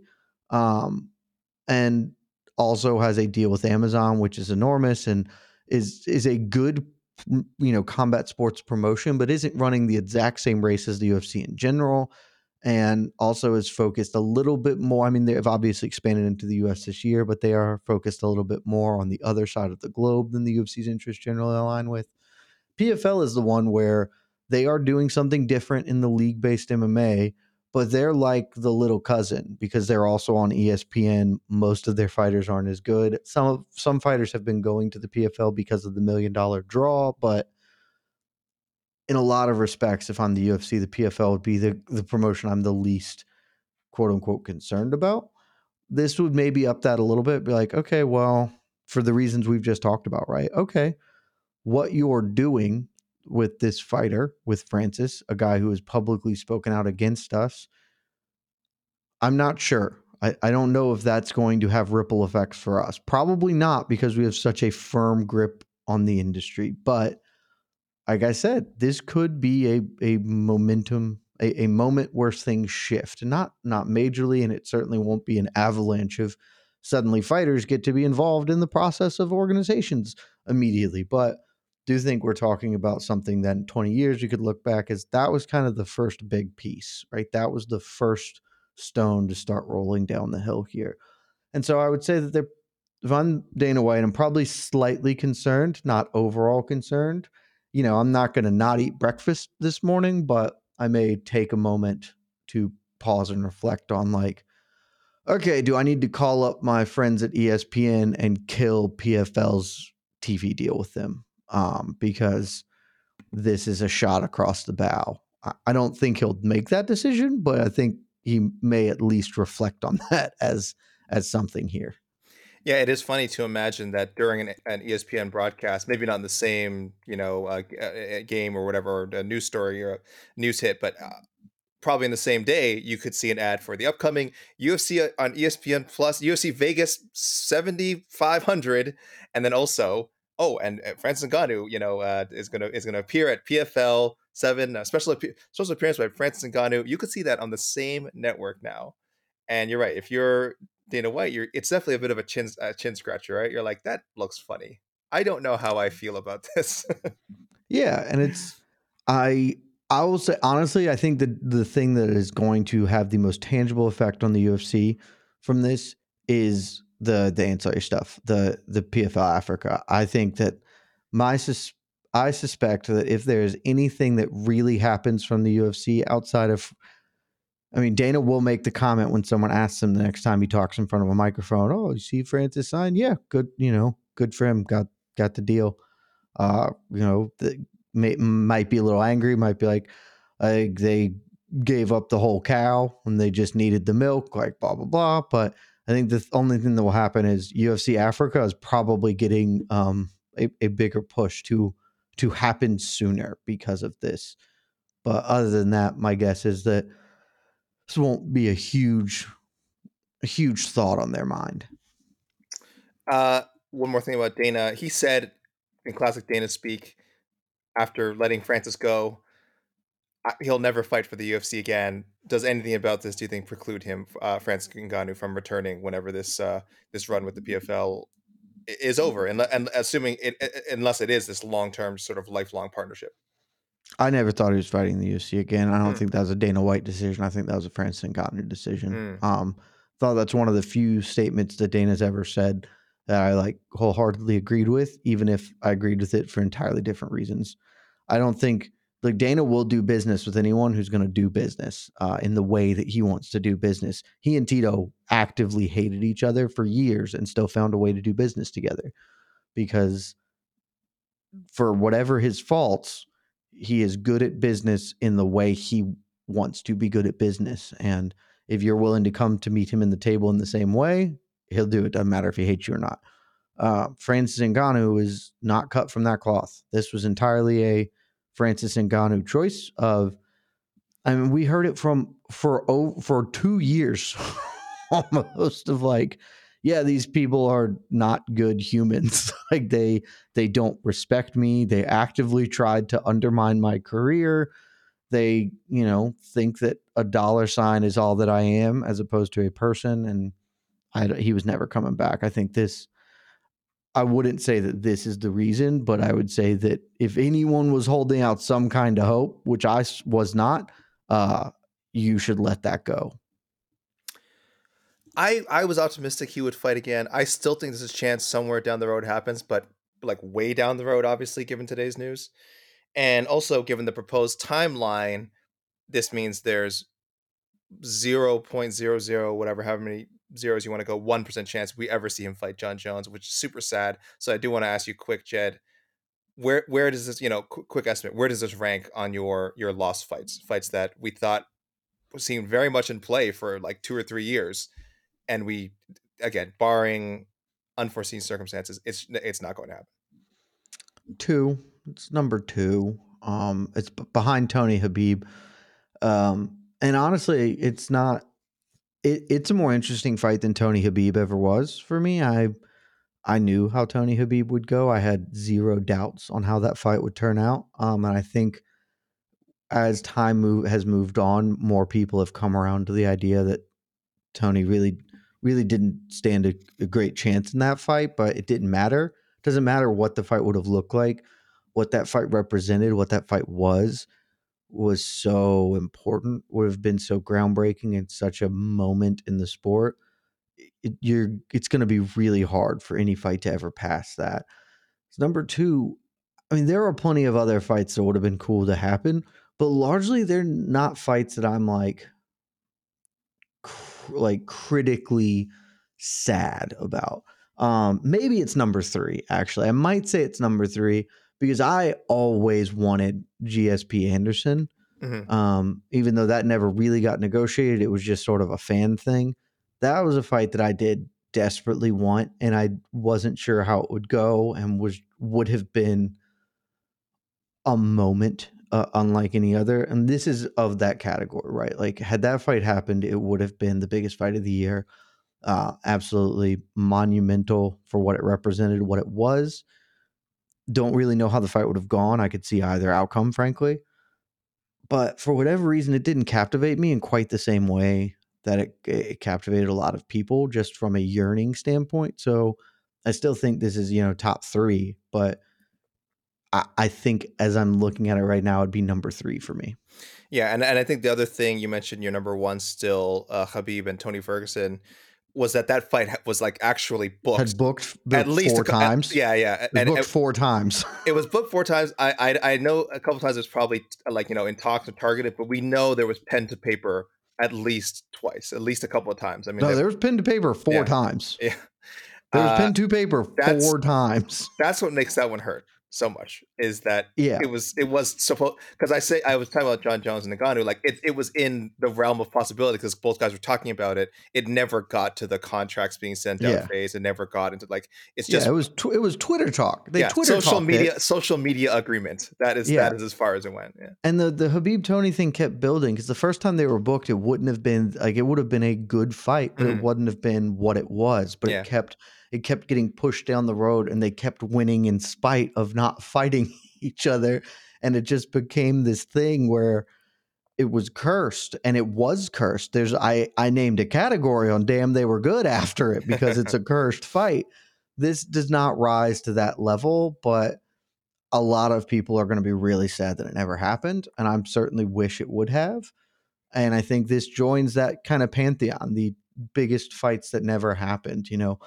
and also has a deal with Amazon, which is enormous and is a good combat sports promotion, but isn't running the exact same race as the UFC in general. and also is focused a little bit more. I mean, they've obviously expanded into the US this year, but they are focused a little bit more on the other side of the globe than the UFC's interests generally align with. PFL is the one where they are doing something different in the league-based MMA, but they're like the little cousin because they're also on ESPN. Most of their fighters aren't as good. Some fighters have been going to the PFL because of the $1 million draw, but in a lot of respects, if I'm the UFC, the PFL would be the promotion I'm the least quote unquote concerned about. This would maybe up that a little bit, be like, okay, well, for the reasons we've just talked about, right? Okay, what you're doing with this fighter, with Francis, a guy who has publicly spoken out against us, I'm not sure. I don't know if that's going to have ripple effects for us. Probably not, because we have such a firm grip on the industry. But like I said, this could be a momentum, a moment where things shift. Not majorly, and it certainly won't be an avalanche of suddenly fighters get to be involved in the process of organizations immediately. But do think we're talking about something that in 20 years you could look back as that was kind of the first big piece, right? That was the first stone to start rolling down the hill here. And so I would say that they're Von Dana White, I'm probably slightly concerned, not overall concerned. You know, I'm not going to not eat breakfast this morning, but I may take a moment to pause and reflect on, like, okay, do I need to call up my friends at ESPN and kill PFL's TV deal with them? Because this is a shot across the bow. I don't think he'll make that decision, but I think he may at least reflect on that as something here. Yeah, it is funny to imagine that during an ESPN broadcast, maybe not in the same, game or whatever, or a news story or a news hit, but probably in the same day, you could see an ad for the upcoming UFC on ESPN Plus, UFC Vegas 7,500, and then also, and Francis Ngannou, is gonna appear at PFL 7, special appearance by Francis Ngannou. You could see that on the same network now, and you're right. If you're Dana White, it's definitely a bit of a chin scratcher, right? You're like, that looks funny. I don't know how I feel about this. Yeah, and I will say honestly, I think that the thing that is going to have the most tangible effect on the UFC from this is the ancillary stuff, the PFL Africa. I think that I suspect that if there's anything that really happens from the UFC outside of, I mean, Dana will make the comment when someone asks him the next time he talks in front of a microphone, "Oh, you see Francis sign? Yeah, good, good for him. Got the deal." Might be a little angry, might be like, they gave up the whole cow and they just needed the milk, like blah, blah, blah. But I think the only thing that will happen is UFC Africa is probably getting a bigger push to happen sooner because of this. But other than that, my guess is that this won't be a huge thought on their mind. One more thing about Dana. He said in classic Dana speak, after letting Francis go, he'll never fight for the UFC again. Does anything about this, do you think, preclude him, Francis Ngannou, from returning whenever this run with the PFL is over? And assuming unless it is this long-term sort of lifelong partnership. I never thought he was fighting the UFC again. I don't think that was a Dana White decision. I think that was a Francis Ngannou decision. Thought that's one of the few statements that Dana's ever said that I wholeheartedly agreed with, even if I agreed with it for entirely different reasons. I don't think Dana will do business with anyone who's going to do business in the way that he wants to do business. He and Tito actively hated each other for years and still found a way to do business together because for whatever his faults, he is good at business in the way he wants to be good at business. And if you're willing to come to meet him in the table in the same way, he'll do it. Doesn't matter if he hates you or not. Francis Ngannou is not cut from that cloth. This was entirely a Francis Ngannou choice of, I mean, we heard it for 2 years almost of yeah, these people are not good humans. They don't respect me. They actively tried to undermine my career. They, think that a dollar sign is all that I am as opposed to a person. And he was never coming back. I wouldn't say that this is the reason, but I would say that if anyone was holding out some kind of hope, which I was not, you should let that go. I was optimistic he would fight again. I still think there's a chance somewhere down the road happens, but like way down the road, obviously, given today's news. And also given the proposed timeline, this means there's 0.00 whatever, however many zeros you want to go, 1% chance we ever see him fight John Jones, which is super sad. So I do want to ask you quick, Jed, where does this, quick estimate, where does this rank on your lost fights that we thought seemed very much in play for like 2 or 3 years, and we, again, barring unforeseen circumstances, it's not going to happen. 2. It's number 2. It's behind Tony Khabib. And honestly, it's not. It's a more interesting fight than Tony Khabib ever was for me. I knew how Tony Khabib would go. I had zero doubts on how that fight would turn out. And I think as time has moved on, more people have come around to the idea that Tony really didn't stand a great chance in that fight, but it didn't matter. It doesn't matter what the fight would have looked like. What that fight represented, what that fight was so important, would have been so groundbreaking and such a moment in the sport. It's going to be really hard for any fight to ever pass that. So number 2, I mean, there are plenty of other fights that would have been cool to happen, but largely they're not fights that I'm like critically sad about. Maybe it's number 3, actually. I might say it's number 3 because I always wanted GSP Anderson. Even though that never really got negotiated, it was just sort of a fan thing. That was a fight that I did desperately want, and I wasn't sure how it would go, and would have been a moment unlike any other. And this is of that category, right? Like, had that fight happened, it would have been the biggest fight of the year. Absolutely monumental for what it represented, what it was. Don't really know how the fight would have gone. I could see either outcome, frankly. But for whatever reason, it didn't captivate me in quite the same way that it captivated a lot of people, just from a yearning standpoint. So I still think this is, top 3, but I think as I'm looking at it right now, it'd be number 3 for me. Yeah, and I think the other thing you mentioned, your number 1 still, Khabib and Tony Ferguson, was that fight was like actually booked. Had booked at least 4 times. Yeah. It was booked 4 times. It was booked 4 times. I know a couple times it was probably in talks or targeted, but we know there was pen to paper at least twice, at least a couple of times. I mean, no, there was pen to paper 4 times. Yeah. There was pen to paper 4 times. That's what makes that one hurt so much, is that it was supposed, because I was talking about John Jones and Ngannou, like it was in the realm of possibility because both guys were talking about it. It never got to the contracts being sent out phase. It never got into it's just it was Twitter talk. Social media agreement. That is as far as it went. Yeah. And the Khabib Tony thing kept building because the first time they were booked, it wouldn't have been like, it would have been a good fight, but it wouldn't have been what it was. But it kept getting pushed down the road, and they kept winning in spite of not fighting each other. And it just became this thing where it was cursed, and it was cursed. I named a category on Damn They Were Good after it because it's a cursed fight. This does not rise to that level, but a lot of people are going to be really sad that it never happened. And I'm certainly wish it would have. And I think this joins that kind of pantheon, the biggest fights that never happened, Yeah.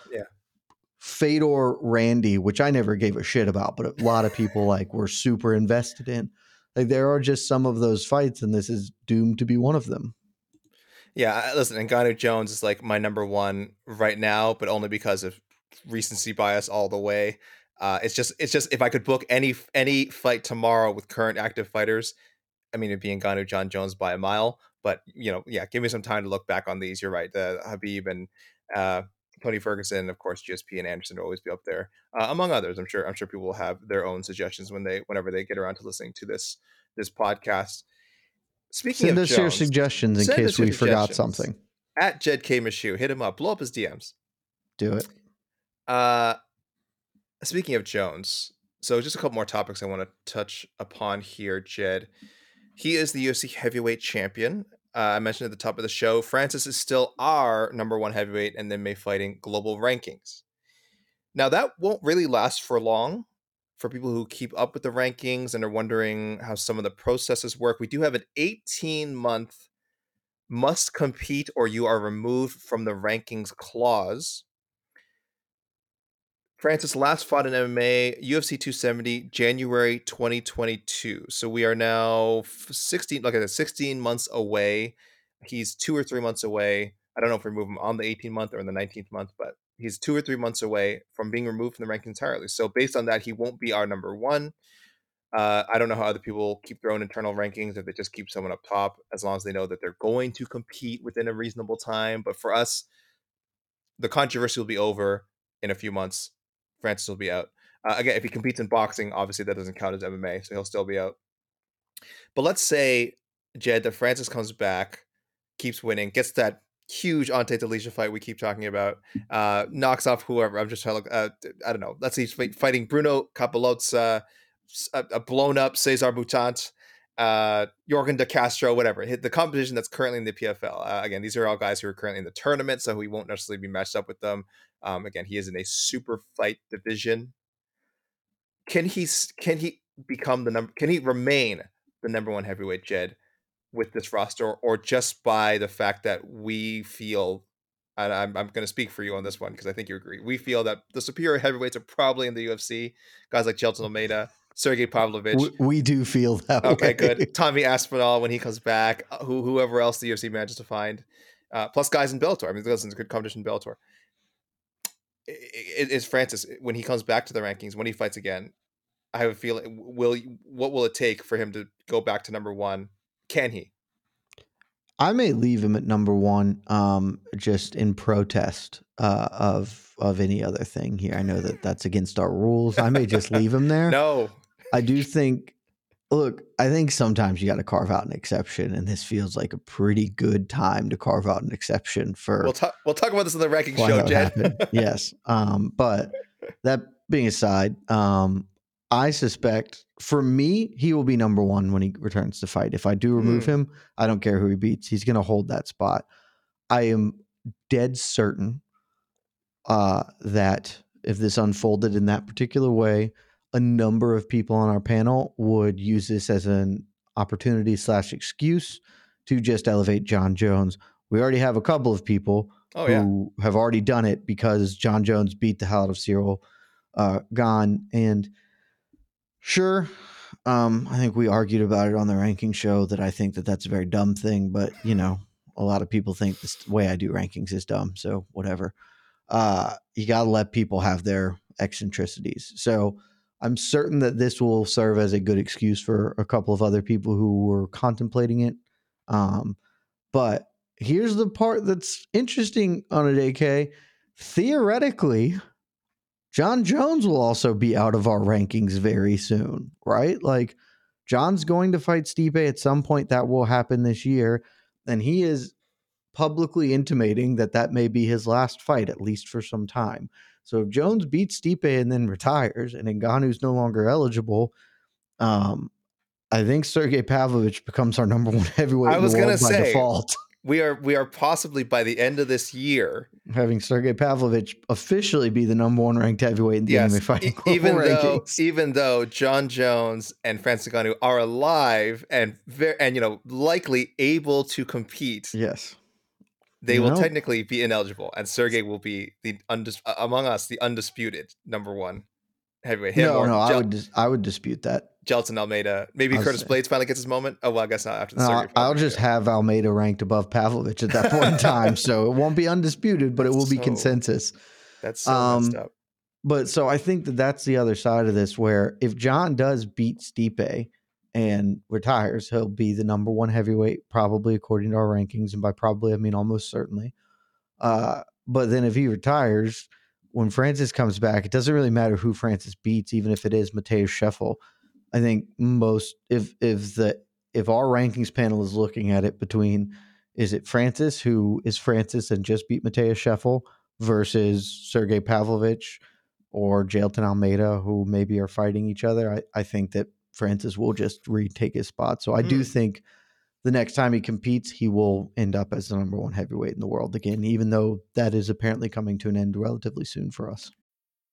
Fedor Randy, which I never gave a shit about, but a lot of people were super invested in. Like, there are just some of those fights, and this is doomed to be one of them. Yeah, listen, Ngannou Jones is like my number 1 right now, but only because of recency bias all the way. It's just if I could book any fight tomorrow with current active fighters, I mean, it'd be Ngannou John Jones by a mile. But give me some time to look back on these. You're right, the Khabib and Tony Ferguson, of course, GSP and Anderson will always be up there, among others. I'm sure people will have their own suggestions whenever they get around to listening to this podcast. Speaking Send of us Jones, your suggestions in case we forgot something. At Jed K. Michoud, hit him up, blow up his DMs. Do it. Speaking of Jones, so just a couple more topics I want to touch upon here, Jed. He is the UFC heavyweight champion. I mentioned at the top of the show, Francis is still our number 1 heavyweight and then may fighting global rankings. Now, that won't really last for long. For people who keep up with the rankings and are wondering how some of the processes work, we do have an 18-month must compete or you are removed from the rankings clause. Francis last fought in MMA, UFC 270, January 2022. So we are now 16 months away. He's 2 or 3 months away. I don't know if we remove him on the 18th month or in the 19th month, but he's 2 or 3 months away from being removed from the rankings entirely. So based on that, he won't be our number one. I don't know how other people keep throwing internal rankings if they just keep someone up top, as long as they know that they're going to compete within a reasonable time. But for us, the controversy will be over in a few months. Francis will be out. Again, if he competes in boxing, obviously that doesn't count as MMA, so he'll still be out. But let's say, Jed, that Francis comes back, keeps winning, gets that huge Ante Delisha fight we keep talking about, knocks off whoever. I'm just trying to I don't know. Let's say he's fighting Bruno Capelozza, a blown up Cesar Butant, Jorgen De Castro, whatever. The competition that's currently in the PFL. Again, these are all guys who are currently in the tournament, so he won't necessarily be matched up with them. Again, he is in a super fight division. Can he become the number? Can he remain the number one heavyweight, Jed, with this roster, or just by the fact that we feel, and I'm going to speak for you on this one because I think you agree, we feel that the superior heavyweights are probably in the UFC, guys like Jailton Almeida, Sergey Pavlovich. We do feel that way. Okay, good. Tommy Aspinall when he comes back, whoever else the UFC manages to find, plus guys in Bellator. I mean, there's a good competition in Bellator. Is Francis, when he comes back to the rankings, when he fights again, I have a feeling, what will it take for him to go back to number one? Can he? I may leave him at number one, just in protest of any other thing here. I know that that's against our rules. I may just leave him there. No, I do think. Look, I think sometimes you got to carve out an exception, and this feels like a pretty good time to carve out an exception for. We'll talk about this in the ranking show, Jed. Yes, but that being aside, I suspect for me, he will be number one when he returns to fight. If I do remove him, I don't care who he beats. He's going to hold that spot. I am dead certain that if this unfolded in that particular way, a number of people on our panel would use this as an opportunity / excuse to just elevate Jon Jones. We already have a couple of people who have already done it because Jon Jones beat the hell out of Cyril Gane. And sure, I think we argued about it on the ranking show that I think that that's a very dumb thing, but you know, a lot of people think this way I do rankings is dumb. So whatever. You got to let people have their eccentricities. So I'm certain that this will serve as a good excuse for a couple of other people who were contemplating it. But here's the part that's interesting on it, AK. Theoretically, Jon Jones will also be out of our rankings very soon, right? Like, Jon's going to fight Stipe at some point. That will happen this year. And he is publicly intimating that that may be his last fight, at least for some time. So if Jones beats Stipe and then retires, and Ngannou's no longer eligible, I think Sergey Pavlovich becomes our number one heavyweight in the world by default. We are possibly by the end of this year having Sergey Pavlovich officially be the number one ranked heavyweight in the MMA fighting rankings. Even though Jon Jones and Francis Ngannou are alive and likely able to compete. Yes. They will technically be ineligible, and Sergey will be among us the undisputed number one heavyweight. I would dispute that. Jailton Almeida, maybe Curtis Blades finally gets his moment. Oh well, I guess not after the Sergey. I'll just have Almeida ranked above Pavlovich at that point in time, so it won't be undisputed, but it will be consensus. That's so messed up. But so I think that that's the other side of this, where if Jon does beat Stipe and retires, he'll be the number one heavyweight, probably according to our rankings. And by probably, I mean almost certainly. But then if he retires, when Francis comes back, it doesn't really matter who Francis beats, even if it is Mateusz Scheffel. I think if our rankings panel is looking at it between, is it Francis, who is Francis and just beat Mateusz Scheffel, versus Sergey Pavlovich or Jailton Almeida, who maybe are fighting each other, I think that Francis will just retake his spot. So I do think the next time he competes, he will end up as the number one heavyweight in the world again, even though that is apparently coming to an end relatively soon for us.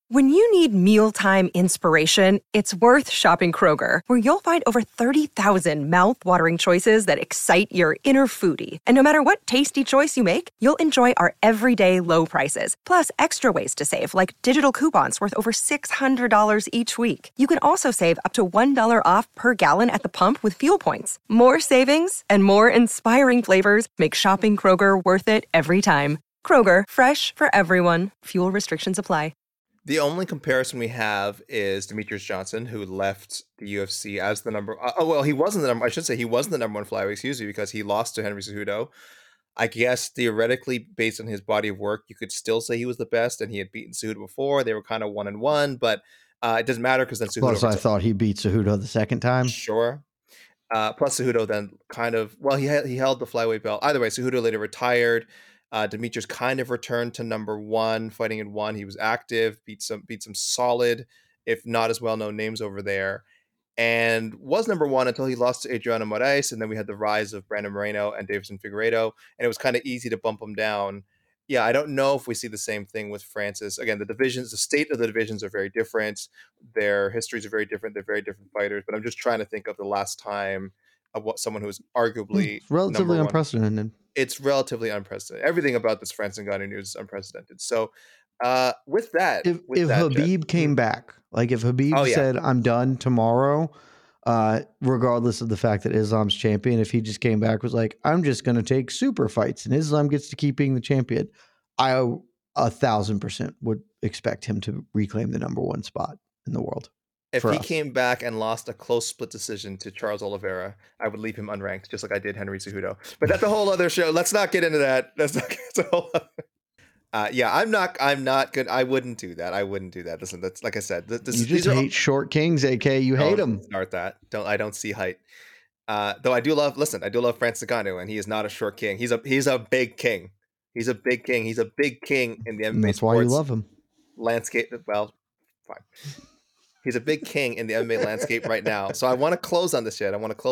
When you need mealtime inspiration, it's worth shopping Kroger, where you'll find over 30,000 mouth-watering choices that excite your inner foodie. And no matter what tasty choice you make, you'll enjoy our everyday low prices, plus extra ways to save, like digital coupons worth over $600 each week. You can also save up to $1 off per gallon at the pump with fuel points. More savings and more inspiring flavors make shopping Kroger worth it every time. Kroger, fresh for everyone. Fuel restrictions apply. The only comparison we have is Demetrius Johnson, who left the UFC as the number. He wasn't the number. I should say he wasn't the number one flyweight. Excuse me, because he lost to Henry Cejudo. I guess theoretically, based on his body of work, you could still say he was the best, and he had beaten Cejudo before. They were kind of 1-1, but it doesn't matter because then Cejudo. Plus, I thought he beat Cejudo the second time. Sure. Plus, Cejudo then he held the flyweight belt. Either way, Cejudo later retired. Demetrius kind of returned to number one, fighting in one. He was active, beat some solid, if not as well-known names over there, and was number one until he lost to Adriano Moraes, and then we had the rise of Brandon Moreno and Davison Figueiredo, and it was kind of easy to bump him down. Yeah, I don't know if we see the same thing with Francis. Again, the state of the divisions are very different. Their histories are very different. They're very different fighters, but I'm just trying to think of the last time of someone who was arguably relatively unprecedented. It's relatively unprecedented. Everything about this Francis Ngannou news is unprecedented. So with that, if Khabib came back, like if Khabib said, I'm done tomorrow, regardless of the fact that Islam's champion, if he just came back, was like, I'm just going to take super fights and Islam gets to keep being the champion, I 1,000% would expect him to reclaim the number one spot in the world. If he came back and lost a close split decision to Charles Oliveira, I would leave him unranked, just like I did Henry Cejudo. But that's a whole other show. Let's not get into that. That's a whole other. I'm not good. I wouldn't do that. Listen, that's like I said. You just hate short kings, AK. You hate them. Start that. I don't see height. Though I do love Francis Ngannou, and he is not a short king. He's a big king. He's a big king. He's a big king in the MMA that's why you love him. Landscape. Well, fine. He's a big king in the MMA landscape right now. So I want to close on this.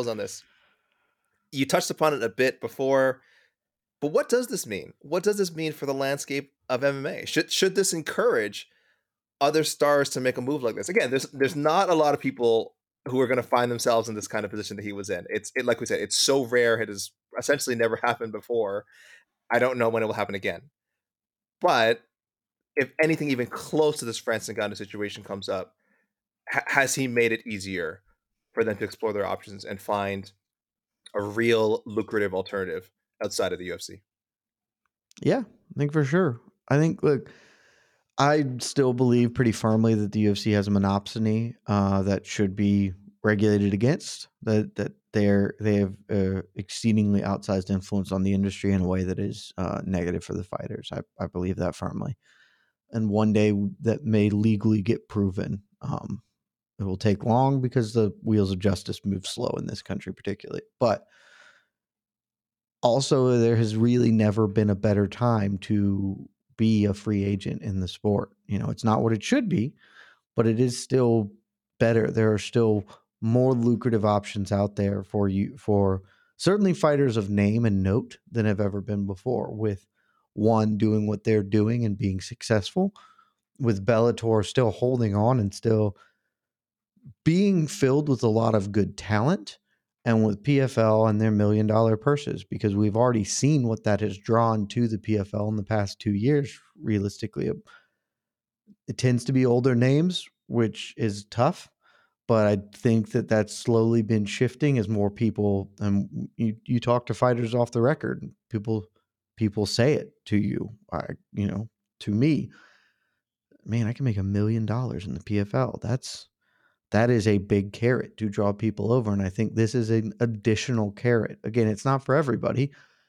You touched upon it a bit before, but what does this mean? What does this mean for the landscape of MMA? Should this encourage other stars to make a move like this? Again, there's not a lot of people who are going to find themselves in this kind of position that he was in. Like we said, it's so rare. It has essentially never happened before. I don't know when it will happen again. But if anything even close to this Francis Ngannou situation comes up, has he made it easier for them to explore their options and find a real lucrative alternative outside of the UFC? Yeah, I think for sure. Look, I still believe pretty firmly that the UFC has a monopsony that should be regulated against, that they have exceedingly outsized influence on the industry in a way that is negative for the fighters. I believe that firmly. And one day that may legally get proven. It will take long because the wheels of justice move slow in this country, particularly. But also, there has really never been a better time to be a free agent in the sport. It's not what it should be, but it is still better. There are still more lucrative options out there for certainly fighters of name and note than have ever been before, with one doing what they're doing and being successful, with Bellator still holding on and still being filled with a lot of good talent, and with PFL and their $1 million purses, because we've already seen what that has drawn to the PFL in the past 2 years. Realistically, it tends to be older names, which is tough, but I think that that's slowly been shifting as more people, and you talk to fighters off the record, people say it to you, to me, man, I can make $1 million in the PFL. That is a big carrot to draw people over. And I think this is an additional carrot. Again, it's not for everybody,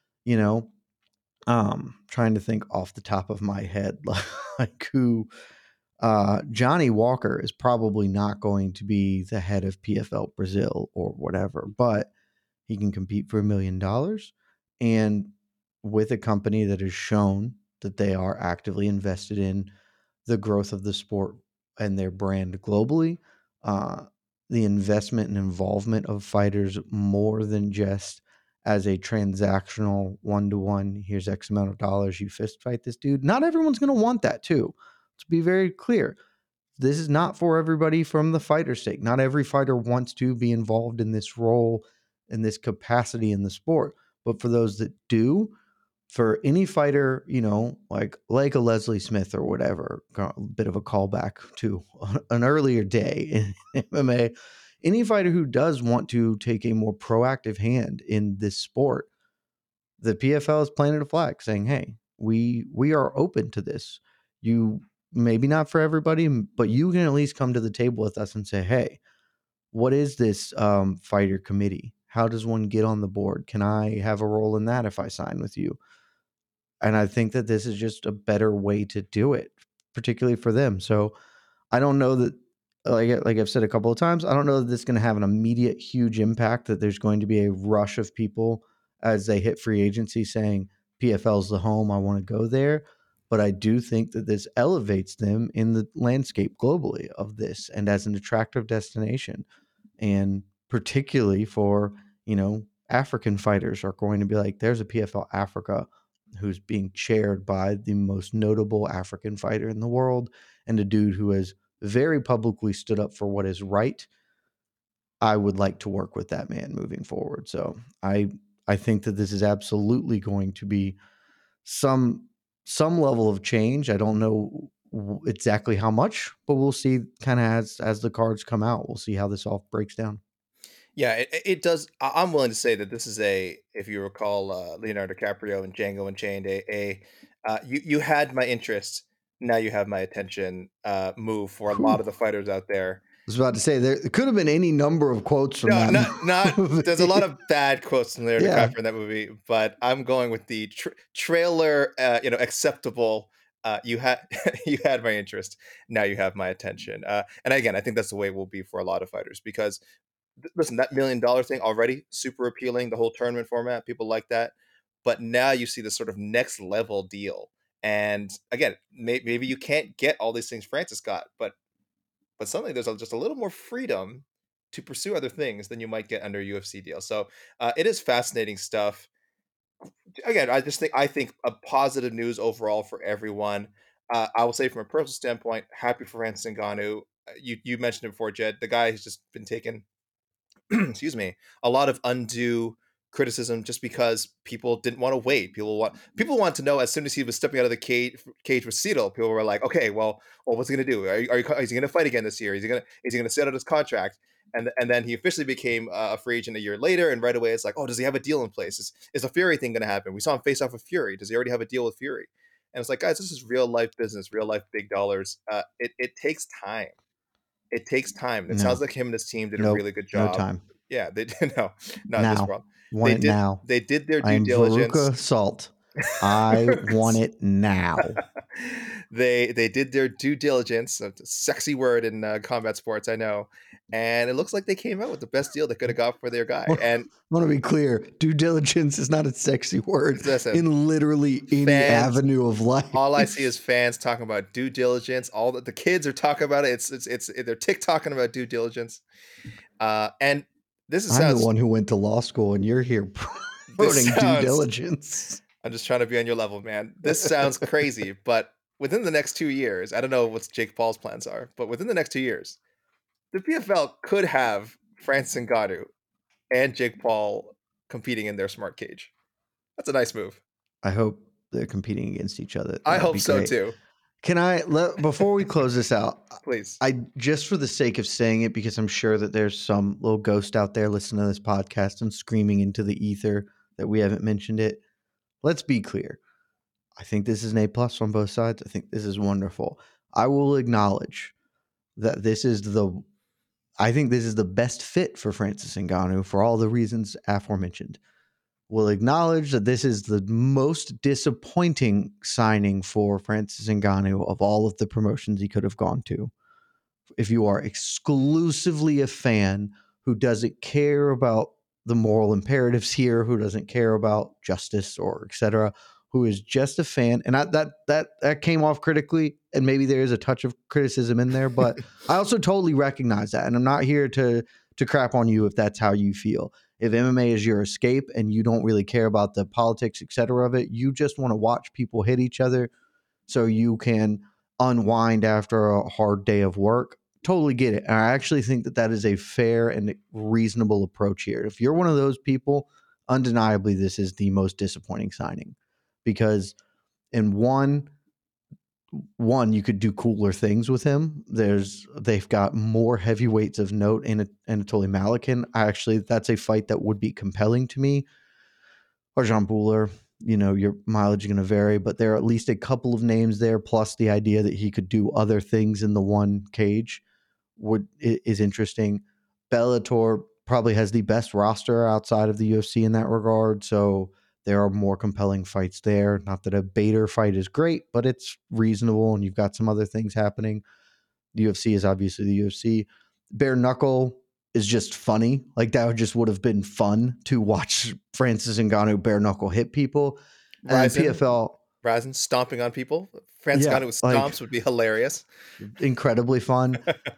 trying to think off the top of my head, like who, Johnny Walker is probably not going to be the head of PFL Brazil or whatever, but he can compete for $1 million. And with a company that has shown that they are actively invested in the growth of the sport and their brand globally, the investment and involvement of fighters more than just as a transactional one-to-one, here's X amount of dollars, you fist fight this dude. Not everyone's going to want that too. Let's be very clear. this is not for everybody from the fighter's sake. Not every fighter wants to be involved in this role, in this capacity in the sport. But for those that do, for any fighter, like a Leslie Smith or whatever, a bit of a callback to an earlier day in MMA, any fighter who does want to take a more proactive hand in this sport, the PFL is planted a flag saying, hey, we are open to this. You maybe not for everybody, but you can at least come to the table with us and say, hey, what is this fighter committee? How does one get on the board? Can I have a role in that if I sign with you? And I think that this is just a better way to do it, particularly for them. So I don't know that, like I've said a couple of times, I don't know that this is going to have an immediate huge impact, that there's going to be a rush of people as they hit free agency saying PFL's the home, I want to go there. But I do think that this elevates them in the landscape globally of this and as an attractive destination. And particularly for, African fighters are going to be like, there's a PFL Africa who's being chaired by the most notable African fighter in the world and a dude who has very publicly stood up for what is right. I would like to work with that man moving forward. So I think that this is absolutely going to be some level of change. I don't know exactly how much, but we'll see kind of as the cards come out. We'll see how this all breaks down. Yeah, it does. I'm willing to say that this is if you recall, Leonardo DiCaprio and Django Unchained, you had my interest, now you have my attention move for a lot of the fighters out there. I was about to say there could have been any number of quotes from that. Not. There's a lot of bad quotes from Leonardo DiCaprio in that movie, but I'm going with the trailer. Acceptable. You had you had my interest. Now you have my attention. And again, I think that's the way it will be for a lot of fighters because. Listen, that $1 million thing already super appealing. The whole tournament format, people like that. But now you see this sort of next level deal. And again, maybe you can't get all these things Francis got, but suddenly there's just a little more freedom to pursue other things than you might get under a UFC deal. So it is fascinating stuff. Again, I think a positive news overall for everyone. I will say from a personal standpoint, happy for Francis Ngannou. You mentioned it before, Jed. The guy has just been taken excuse me, a lot of undue criticism just because people didn't want to wait. People want to know as soon as he was stepping out of the cage with Cedal. People were like, okay, well, what's he going to do? Is he going to fight again this year? Is he going to sit out his contract? And then he officially became a free agent a year later. And right away, it's like, oh, does he have a deal in place? Is a Fury thing going to happen? We saw him face off with Fury. Does he already have a deal with Fury? And it's like, guys, this is real life business, real life big dollars. It takes time. It takes time. It sounds like him and his team did a really good job. No time. Yeah, they did. No, not now. this problem. Want it now. They did their due diligence. Veruca Salt. I want it now. They did their due diligence. A sexy word in combat sports, I know. And it looks like they came out with the best deal they could have got for their guy. And I want to be clear: due diligence is not a sexy word in literally any fans, avenue of life. All I see is fans talking about due diligence. All the kids are talking about it. They're TikToking about due diligence. And this is I'm the one who went to law school, and you're here promoting due diligence. I'm just trying to be on your level, man. This sounds crazy, but within the next 2 years, I don't know what Jake Paul's plans are, but within the next 2 years, the PFL could have Francis Ngannou and Jake Paul competing in their smart cage. That's a nice move. I hope they're competing against each other. I hope so too. Can before we close this out, please? Just for the sake of saying it, because I'm sure that there's some little ghost out there listening to this podcast and screaming into the ether that we haven't mentioned it. Let's be clear. I think this is an A+ on both sides. I think this is wonderful. I will acknowledge that this is the best fit for Francis Ngannou for all the reasons aforementioned. We'll acknowledge that this is the most disappointing signing for Francis Ngannou of all of the promotions he could have gone to. If you are exclusively a fan who doesn't care about the moral imperatives here, who doesn't care about justice or etc., who is just a fan, and that came off critically, and maybe there is a touch of criticism in there, but I also totally recognize that, and I'm not here to crap on you if that's how you feel. If MMA is your escape and you don't really care about the politics, etc. of it, you just want to watch people hit each other so you can unwind after a hard day of work. Totally get it. And I actually think that that is a fair and reasonable approach here. If you're one of those people, undeniably, this is the most disappointing signing because in one you could do cooler things with him. They've got more heavyweights of note in Anatoly Malakin. That's a fight that would be compelling to me. Arjan Buller, your mileage is going to vary, but there are at least a couple of names there, plus the idea that he could do other things in the one cage is interesting. Bellator probably has the best roster outside of the UFC in that regard, so there are more compelling fights there. Not that a Bader fight is great, but it's reasonable, and you've got some other things happening. The UFC is obviously the UFC. Bare knuckle is just funny. Like that would have been fun to watch Francis Ngannou bare knuckle hit people. And PFL Ryzen stomping on people. Francis Ngannou with stomps would be hilarious. Incredibly fun.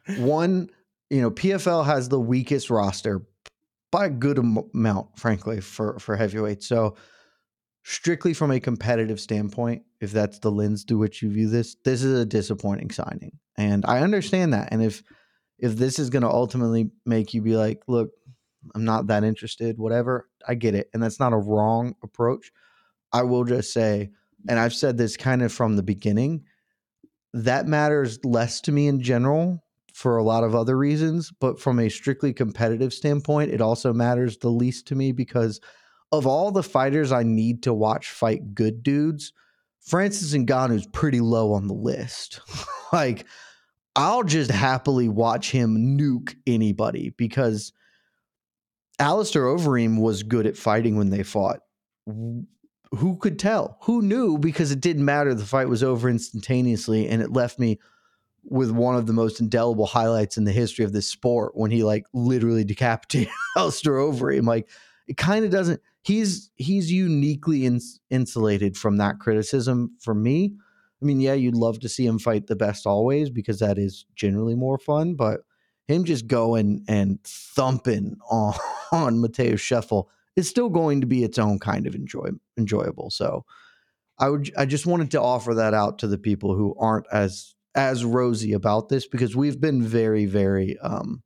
PFL has the weakest roster by a good amount, frankly, for heavyweight. So strictly from a competitive standpoint, if that's the lens through which you view this is a disappointing signing. And I understand that. And if this is going to ultimately make you be like, look, I'm not that interested, whatever, I get it. And that's not a wrong approach. I will just say, and I've said this kind of from the beginning, that matters less to me in general for a lot of other reasons. But from a strictly competitive standpoint, it also matters the least to me because of all the fighters I need to watch fight good dudes, Francis Ngannou is pretty low on the list. Like, I'll just happily watch him nuke anybody because Alistair Overeem was good at fighting when they fought. Who could tell? Who knew? Because it didn't matter. The fight was over instantaneously, and it left me with one of the most indelible highlights in the history of this sport when he literally decapitated Alistair Overeem. It kind of doesn't. He's uniquely insulated from that criticism for me. I mean, yeah, you'd love to see him fight the best always because that is generally more fun, but him just going and thumping on Mateusz Scheffel is still going to be its own kind of enjoyable. So I just wanted to offer that out to the people who aren't as rosy about this because we've been very, very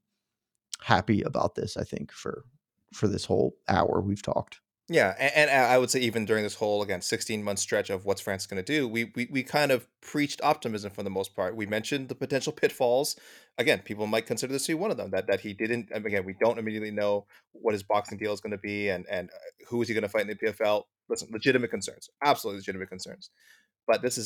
happy about this, I think, for this whole hour we've talked. Yeah, and I would say even during this whole, again, 16-month stretch of what's France going to do, we kind of preached optimism for the most part. We mentioned the potential pitfalls. Again, people might consider this to be one of them, that he didn't, again, we don't immediately know what his boxing deal is going to be and who is he going to fight in the PFL. Listen, legitimate concerns, absolutely legitimate concerns. But this is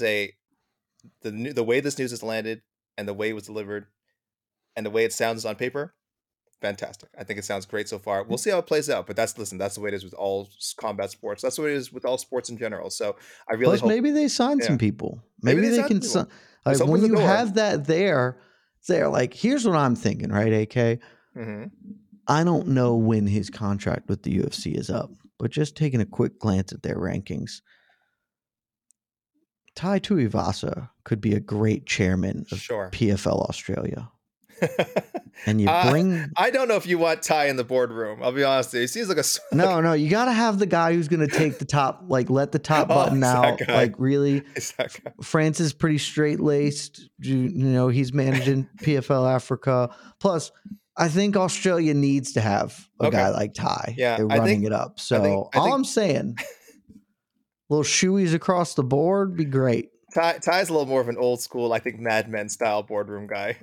the way this news has landed and the way it was delivered and the way it sounds on paper, fantastic. I think it sounds great so far. We'll see how it plays out, but that's the way it is with all combat sports. That's the way it is with all sports in general. So I really hope maybe they sign some people. Maybe they can sign. When you have that they're like, here's what I'm thinking, right, AK? Mm-hmm. I don't know when his contract with the UFC is up, but just taking a quick glance at their rankings, Tai Tuivasa could be a great chairman of PFL Australia. And you bring I don't know if you want Tai in the boardroom. I'll be honest with you. He seems like a No, you got to have the guy who's going to take the top, let the top button out. Really, France is pretty straight-laced. He's managing PFL Africa. Plus, I think Australia needs to have a guy like Tai. Yeah, they're running it up. So all I'm saying, little shoeies across the board be great. Ty's a little more of an old school, I think, Mad Men style boardroom guy.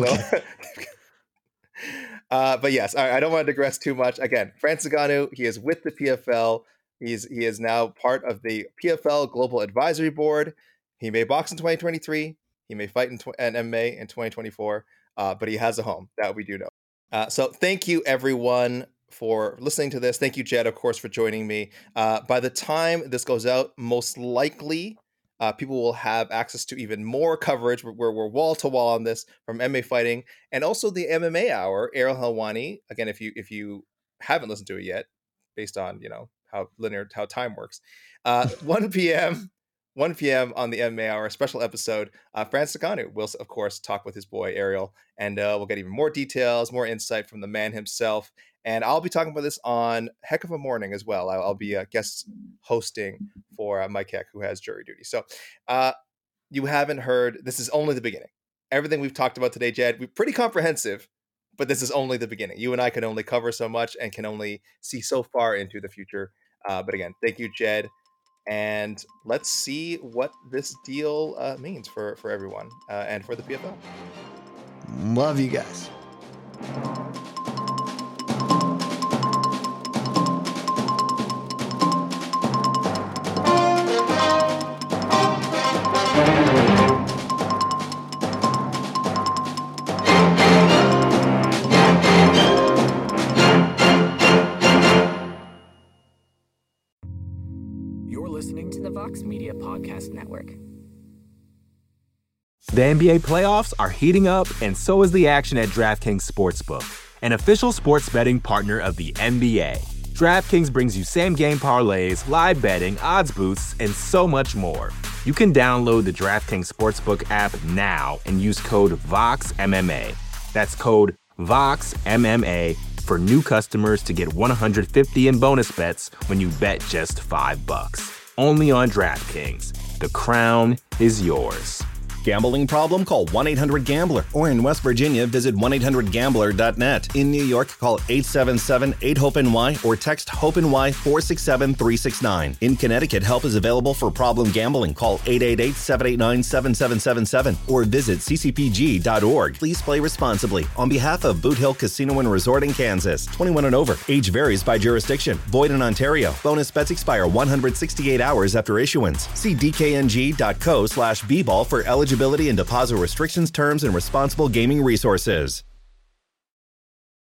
But yes, I don't want to digress too much. Again, Francis Ngannou, he is with the PFL. He is now part of the PFL Global Advisory Board. He may box in 2023. He may fight in MMA in 2024. But he has a home, that we do know. So thank you, everyone, for listening to this. Thank you, Jed, of course, for joining me. By the time this goes out, most likely people will have access to even more coverage. We're wall to wall on this from MMA Fighting and also the MMA Hour. Ariel Helwani, again, if you haven't listened to it yet, based on how time works, 1 p.m. on the MMA Hour, a special episode. Francis Ngannou will, of course, talk with his boy Ariel, and we'll get even more details, more insight from the man himself. And I'll be talking about this on Heck of a Morning as well. I'll be guest hosting for Mike Heck, who has jury duty. So you haven't heard, this is only the beginning. Everything we've talked about today, Jed, we're pretty comprehensive, but this is only the beginning. You and I can only cover so much and can only see so far into the future. But again, thank you, Jed. And let's see what this deal means for everyone and for the PFL. Love you guys. You're listening to the Vox Media Podcast Network. The NBA playoffs are heating up, and so is the action at DraftKings Sportsbook, an official sports betting partner of the NBA. DraftKings brings you same-game parlays, live betting, odds boosts, and so much more. You can download the DraftKings Sportsbook app now and use code VOXMMA. That's code VOXMMA for new customers to get $150 in bonus bets when you bet just $5. Only on DraftKings. The crown is yours. Gambling problem? Call 1-800-GAMBLER. Or in West Virginia, visit 1-800-GAMBLER.net. In New York, call 877-8-HOPE-NY or text HOPE-NY 467-369. In Connecticut, help is available for problem gambling. Call 888-789-7777 or visit ccpg.org. Please play responsibly. On behalf of Boot Hill Casino and Resort in Kansas, 21 and over. Age varies by jurisdiction. Void in Ontario. Bonus bets expire 168 hours after issuance. See dkng.co/bball for eligibility and deposit restrictions, terms, and responsible gaming resources.